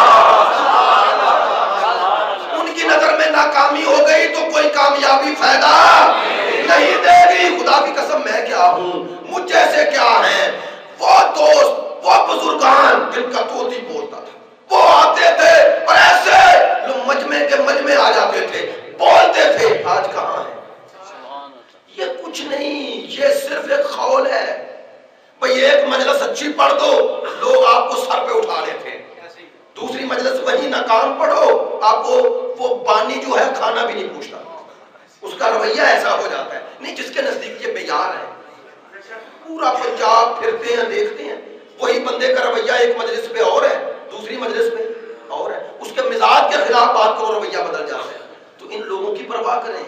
ان کی نظر میں ناکامی ہو گئی تو کوئی کامیابی فائدہ نہیں دے گی۔ خدا کی قسم میں کیا ہوں، مجھ جیسے کیا ہیں وہ دوست، وہ بزرگان جن کا طوطی بولتا تھا، وہ آتے تھے اور ایسے مجمع کے مجمع آ جاتے تھے، بولتے تھے، آج کہاں ہے؟ یہ کچھ نہیں، یہ صرف ایک خول ہے۔ بھئی ایک مجلس اچھی پڑھ دو، لوگ آپ کو سر پہ اٹھا لیتے ہیں، دوسری مجلس وہی ناکام پڑھو، آپ کو وہ بانی جو ہے کھانا بھی نہیں پوچھتا، اس کا رویہ ایسا ہو جاتا ہے، نہیں جس کے نزدیک یہ بیار ہے۔ پورا پنجاب پھرتے ہیں، دیکھتے ہیں، وہی بندے کا رویہ ایک مجلس پہ اور ہے، دوسری مجلس پہ اور ہے، اس کے مزاج کے خلاف بات کو رویہ بدل جاتا ہے۔ تو ان لوگوں کی پرواہ کریں،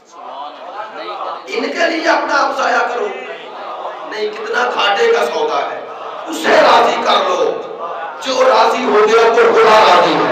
ان کے لیے اپنا آپ ضائع کرو نہیں، کتنا گھاٹے کا سودا ہے، اسے راضی کر لو، جو راضی ہو گیا تو خدا راضی ہے۔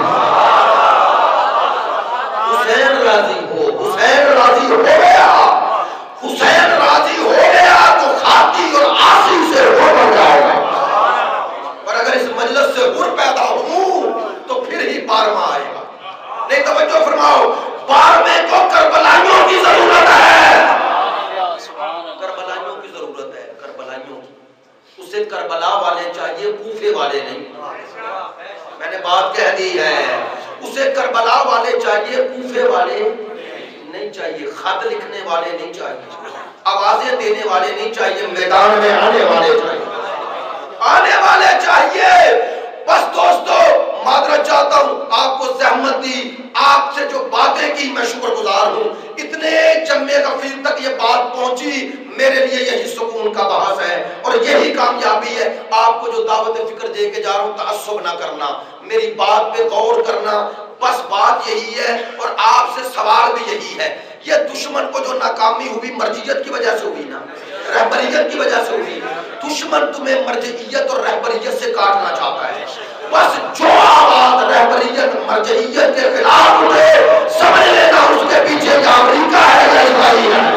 حسین راضی ہو، حسین راضی ہو گیا، حسین راضی ہو گیا تو خاطی اور عاصی سے ہو بن جائے گا۔ اور اگر اس مجلس سے غر پیدا ہوں تو پھر ہی بارہواں آئے گا۔ نہیں توجہ فرماؤ، بارہویں کو کربلائیوں کی ضرورت ہے، کربلائیوں کی ضرورت ہے، کربلائیوں کی۔ اسے کربلا والے چاہیے، کوفے والے نہیں۔ میں نے بات کہہ دی ہے، اسے کربلا والے چاہیے، کوفے والے نہیں چاہیے، خط لکھنے والے نہیں چاہیے، آوازیں دینے والے نہیں چاہیے، میدان میں آنے والے چاہیے، آنے والے چاہیے۔ بس دوستو معذرت چاہتا ہوں، آپ کو زحمت دی، آپ سے جو باتیں کی میں شکر گزار ہوں، اتنے جمع غفیر تک یہ بات پہنچی، میرے لیے یہی سکون کا بحث ہے اور یہی کامیابی ہے۔ آپ کو جو دعوت فکر دے کے جا رہا ہوں، تعصب نہ کرنا، میری بات پہ غور کرنا، بس بات یہی ہے اور آپ سے سوال بھی یہی ہے۔ یہ دشمن کو جو ناکامی ہوئی مرجعیت کی وجہ سے ہوئی نا، رہبریت کی وجہ سے ہوئی، دشمن تمہیں مرجعیت اور رہبریت سے کاٹنا چاہتا ہے۔ بس جو آواز رہبریت مرجعیت کے خلاف اٹھے، سمجھ لینا اس کے پیچھے یا امریکہ ہے یا اسرائیل ہے،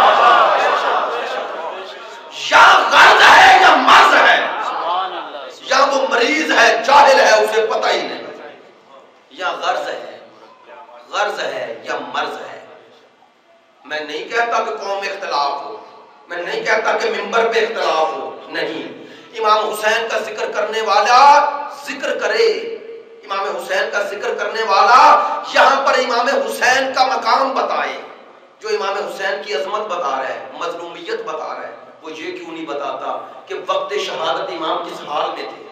یا غرض ہے یا مرض ہے، یا وہ مریض ہے، جاہل ہے، اسے پتہ ہی نہیں، یا غرض ہے، غرض ہے یا مرض ہے۔ میں نہیں کہتا کہ قوم میں اختلاف ہو، میں نہیں کہتا کہ منبر پہ اختلاف ہو، نہیں۔ امام حسین کا ذکر کرنے والا ذکر کرے، امام حسین کا ذکر کرنے والا یہاں پر امام حسین کا مقام بتائے، جو امام حسین کی عظمت بتا رہا ہے، مظلومیت بتا رہا ہے، وہ یہ کیوں نہیں بتاتا کہ وقت شہادت امام کس حال میں تھے،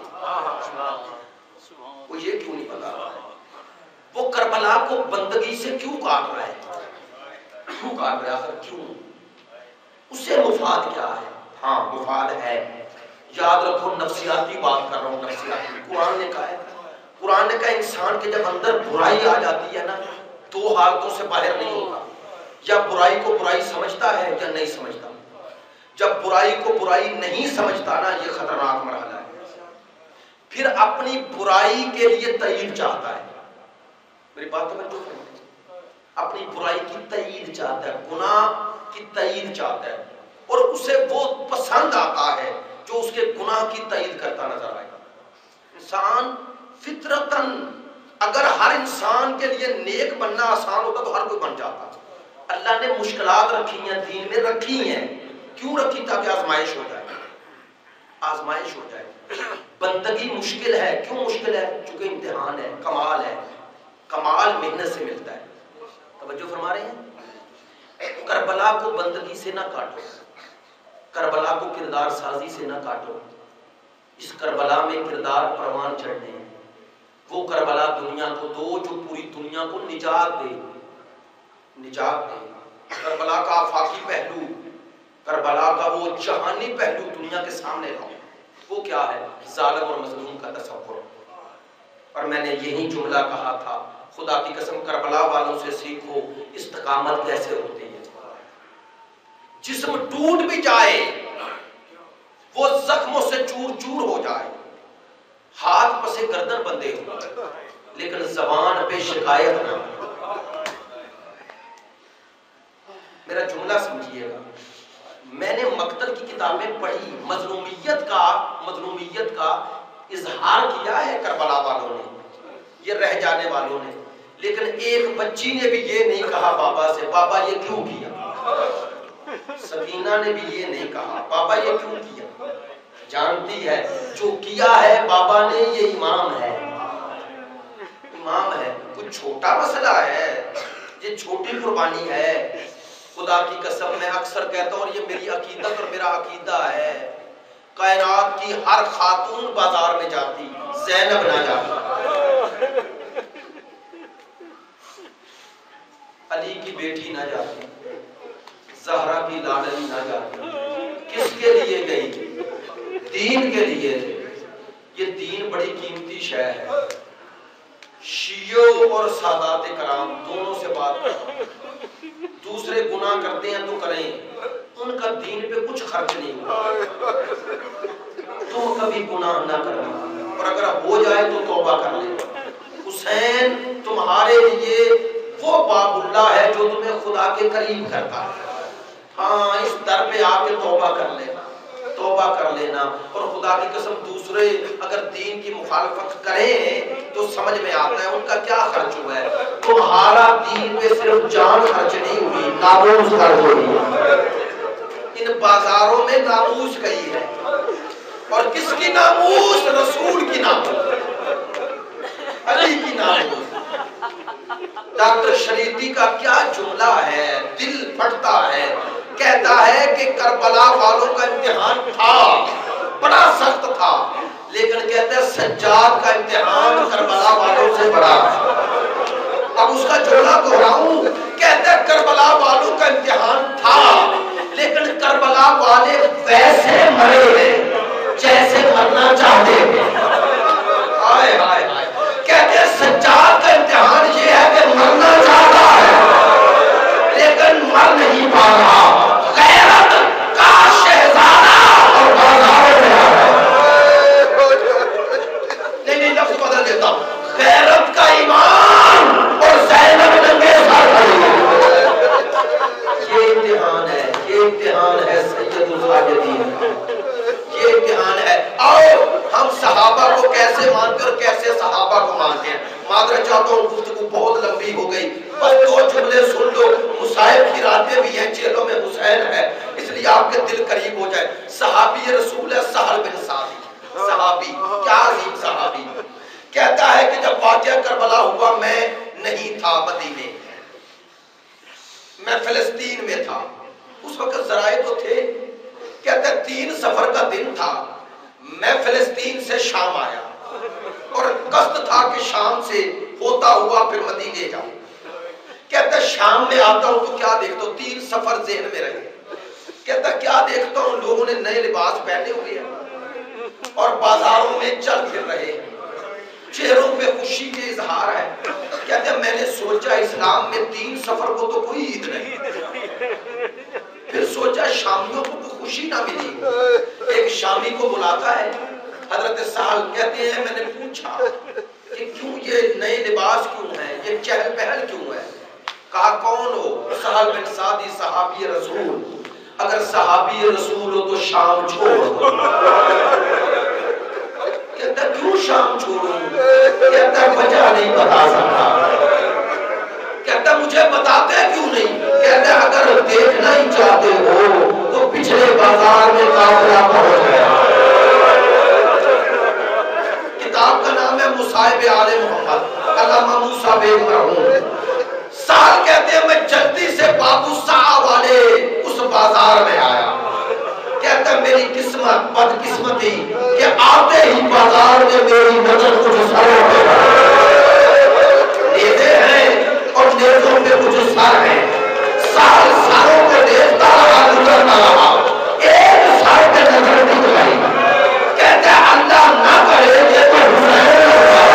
وہ یہ کیوں نہیں بتاتا، وہ کربلا کو بندگی سے کیوں کاٹ رہا ہے، کیوں کاٹ رہا ہے، آخر کیوں، اسے مفاد کیا ہے؟ ہاں مفاد ہے، یاد رکھو نفسیاتی بات کر رہا ہوں، نفسیاتی۔ قرآن نے کہا ہے، قرآن نے کہا انسان کے جب اندر برائی آ جاتی ہے نا، دو حالتوں سے باہر نہیں ہوگا، یا برائی کو برائی سمجھتا ہے یا نہیں سمجھتا۔ جب برائی کو برائی نہیں سمجھتا نا، یہ خطرناک مرحلہ ہے، پھر اپنی برائی کے لیے تائید چاہتا ہے، میری بات توجہ کریں، اپنی برائی کی تائید چاہتا ہے، گناہ کی تائید چاہتا ہے، اور اسے وہ پسند آتا ہے جو اس کے گناہ کی تائید کرتا نظر آئے گا۔ انسان فطرتاً، اگر ہر انسان کے لیے نیک بننا آسان ہوتا تو ہر کوئی بن جاتا۔ اللہ نے مشکلات رکھی ہیں، دین میں رکھی ہیں، کیوں رکھی؟ تاکہ آزمائش ہو جائے، آزمائش ہو جائے۔ بندگی مشکل ہے، کیوں مشکل ہے؟ چونکہ امتحان ہے، کمال ہے، کمال محنت سے ملتا ہے۔ توجہ فرما رہے ہیں؟ کربلا کو بندگی سے نہ کاٹو، کربلا کو کردار سازی سے نہ کاٹو، اس کربلا میں کردار پروان چڑھنے ہیں۔ وہ کربلا دنیا کو دو جو پوری دنیا کو نجات دے، نجات دے۔ کربلا کا آفاقی پہلو، کربلا کا وہ جہانی پہلو دنیا کے سامنے لاؤ۔ وہ کیا ہے؟ ظالم اور مظلوم کا تصور۔ اور میں نے یہی جملہ کہا تھا، خدا کی قسم کربلا والوں سے سیکھو استقامت کیسے ہوتی ہے۔ جسم ٹوٹ بھی جائے، وہ زخموں سے چور چور ہو جائے، ہاتھ پسے گردن بندے ہو، لیکن زبان پہ شکایت نہ. میرا جملہ سمجھیے گا. میں نے مقتل کی کتابیں پڑھی، مظلومیت کا مظلومیت کا اظہار کیا ہے کربلا والوں نے، یہ رہ جانے والوں نے، لیکن ایک بچی نے بھی یہ نہیں کہا بابا سے بابا یہ کیوں کیا. سکینہ نے بھی یہ نہیں کہا بابا یہ کیوں کیا. جانتی ہے جو کیا ہے بابا نے یہ امام ہے، امام ہے. کچھ چھوٹا مسئلہ ہے، یہ چھوٹی قربانی ہے. خدا کی قسم میں اکثر کہتا ہوں اور یہ میری عقیدت اور میرا عقیدہ ہے، کائنات کی ہر خاتون بازار میں جاتی، زینب نہ جاتی، علی کی بیٹی نہ جاتی، زہرا کی لاڈلی نہ جاتی. کس کے لیے گئی؟ دین کے لیے. یہ دین بڑی قیمتی شے ہے. شیعوں اور سادات کرام دونوں سے بات کرو. دوسرے گناہ کرتے ہیں تو کریں، ان کا دین پہ کچھ خرچ نہیں ہوا. تم کبھی گناہ نہ کرنا، اور اگر ہو جائے تو توبہ کر لے. حسین تمہارے لیے وہ باب اللہ ہے جو تمہیں خدا کے قریب کرتا ہے. ہاں اس در پہ آ کے توبہ کر لینا، توبہ کر لینا. اور خدا کی قسم دوسرے اگر دین کی مخالفت کریں تو سمجھ میں آتا ہے ان کا کیا خرچ ہوا ہے. تمہارا دین پہ صرف جان خرچ نہیں ہوئی، ناموس خرچ ہوئی. ان بازاروں میں ناموس گئی ہے، اور کس کی ناموس؟ رسول کی ناموس، علی کی ناموس. ڈاکٹر شریعتی کا کیا جملہ ہے، دل پھٹتا ہے. کہتا ہے کہ کربلا والوں کا امتحان تھا، بڑا سخت تھا، لیکن کہتے ہیں سجاد کا امتحان کربلا والوں سے بڑا ہے. اب اس کا جملہ دہراؤں، کہتے ہیں کربلا والوں کا امتحان تھا، لیکن کربلا والے ویسے مرے ہیں جیسے مرنا چاہتے ہیں. آئے آئے آئے. کہتے ہیں سجاد کا امتحان یہ ہے کہ مرنا چاہتا ہے لیکن مر نہیں پا رہا. غیرت کا شہزادہ اور بازاروں میں آ رہا ہے. نہیں نہیں لفظ بدل دیتا ہوں، غیرت کا ایمان اور زینب ننگے سر کھڑی ہے. یہ امتحان ہے، یہ امتحان ہے سید الساجدین، یہ امتحان ہے. آؤ ہم صحابہ کو کیسے مانتے اور کیسے صحابہ کو مانتے ہیں. معذرت چاہتا ہوں گفتگو بہت لمبی ہو گئی، بس دو جملے سن لو. مصائب کی راتیں بھی ہیں، جیلوں میں حسین ہے، اس لیے آپ کے دل قریب ہو جائے. صحابی رسول ہے سہل بن سعد، صحابی کیا عظیم صحابی. کہتا ہے کہ جب واقعہ کربلا ہوا میں نہیں تھا مدینے، میں فلسطین میں تھا. اس وقت ذرائع تو تھے. کہتا ہے تین سفر کا دن تھا، میں فلسطین سے شام آیا اور قصد تھا کہ شام سے ہوتا ہوا پھر مدینے جاؤں. کہتا ہے شام میں آتا ہوں تو کیا دیکھتا ہوں، تین سفر ذہن میں رہے. کہتا ہے کیا دیکھتا ہوں، لوگوں نے نئے لباس پہنے ہوئے ہیں اور بازاروں میں چل پھر رہے ہیں، چہروں پہ خوشی کے اظہار ہے. کہتے ہیں میں نے سوچا اسلام میں تین سفر کو تو کوئی عید نہیں. پھر سوچا شامیوں کو تو خوشی نہ ملی. ایک شامی کو بلاتا ہے حضرت سہل. کہتے ہیں میں نے پوچھا کہ کیوں یہ نئے لباس کیوں ہیں، یہ چہل پہل کیوں ہے. کہا کون ہو؟ سہل بن سعدی صحابی رسول. اگر صحابی رسول ہو تو شام چھوڑ. کہتا کیوں شام چھوڑوں؟ کہتا وجہ نہیں بتا سکتا. کہتا مجھے بتاتے کیوں نہیں؟ کہتا اگر دیکھنا ہی چاہتے ہو تو پچھلے بازار میں قافلہ پہنچ گیا. کتاب کا نام ہے مصائب آل محمد، علامہ موسیٰ بیگ مرحوم. سال کہتے ہیں میں جلدی سے بابو سعا والے اس بازار میں آیا. کہتا میری قسمت بدقسمتی کہ آتے ہی بازار میں میری نظر کچھ سروں پہ نیزے ہیں اور نیزوں پہ کچھ سر ہیں. سال سروں کو دیکھتا رہا، گزرتا رہا، ایک سر پہ نظر دکھ گئی. کہتا اللہ نہ کرے یہ تو حسین ہوگا.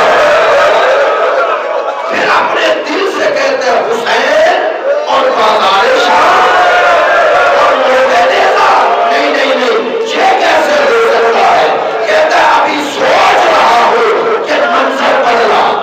پھر اپنے دل سے کہتے حسین اور بازار شام اور موقع دیتا. نہیں نہیں نہیں یہ کیسے ہو سکتا ہے. کہتا ابھی سوچ رہا ہوں کہ منظر بدلا.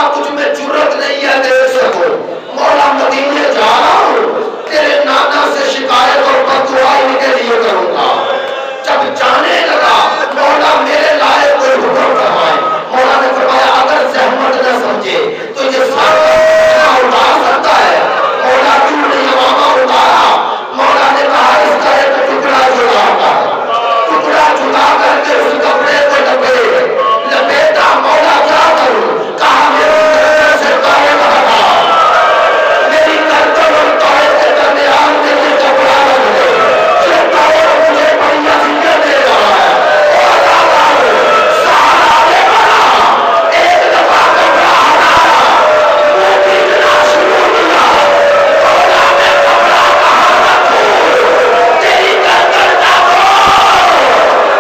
تجھ میں جرت نہیں ہے دیر سے ہو، مولا مدینے جا رہا ہوں، تیرے نانا سے شکایت اور بددعا ان کے لیے کروں گا۔ جب جانے لگا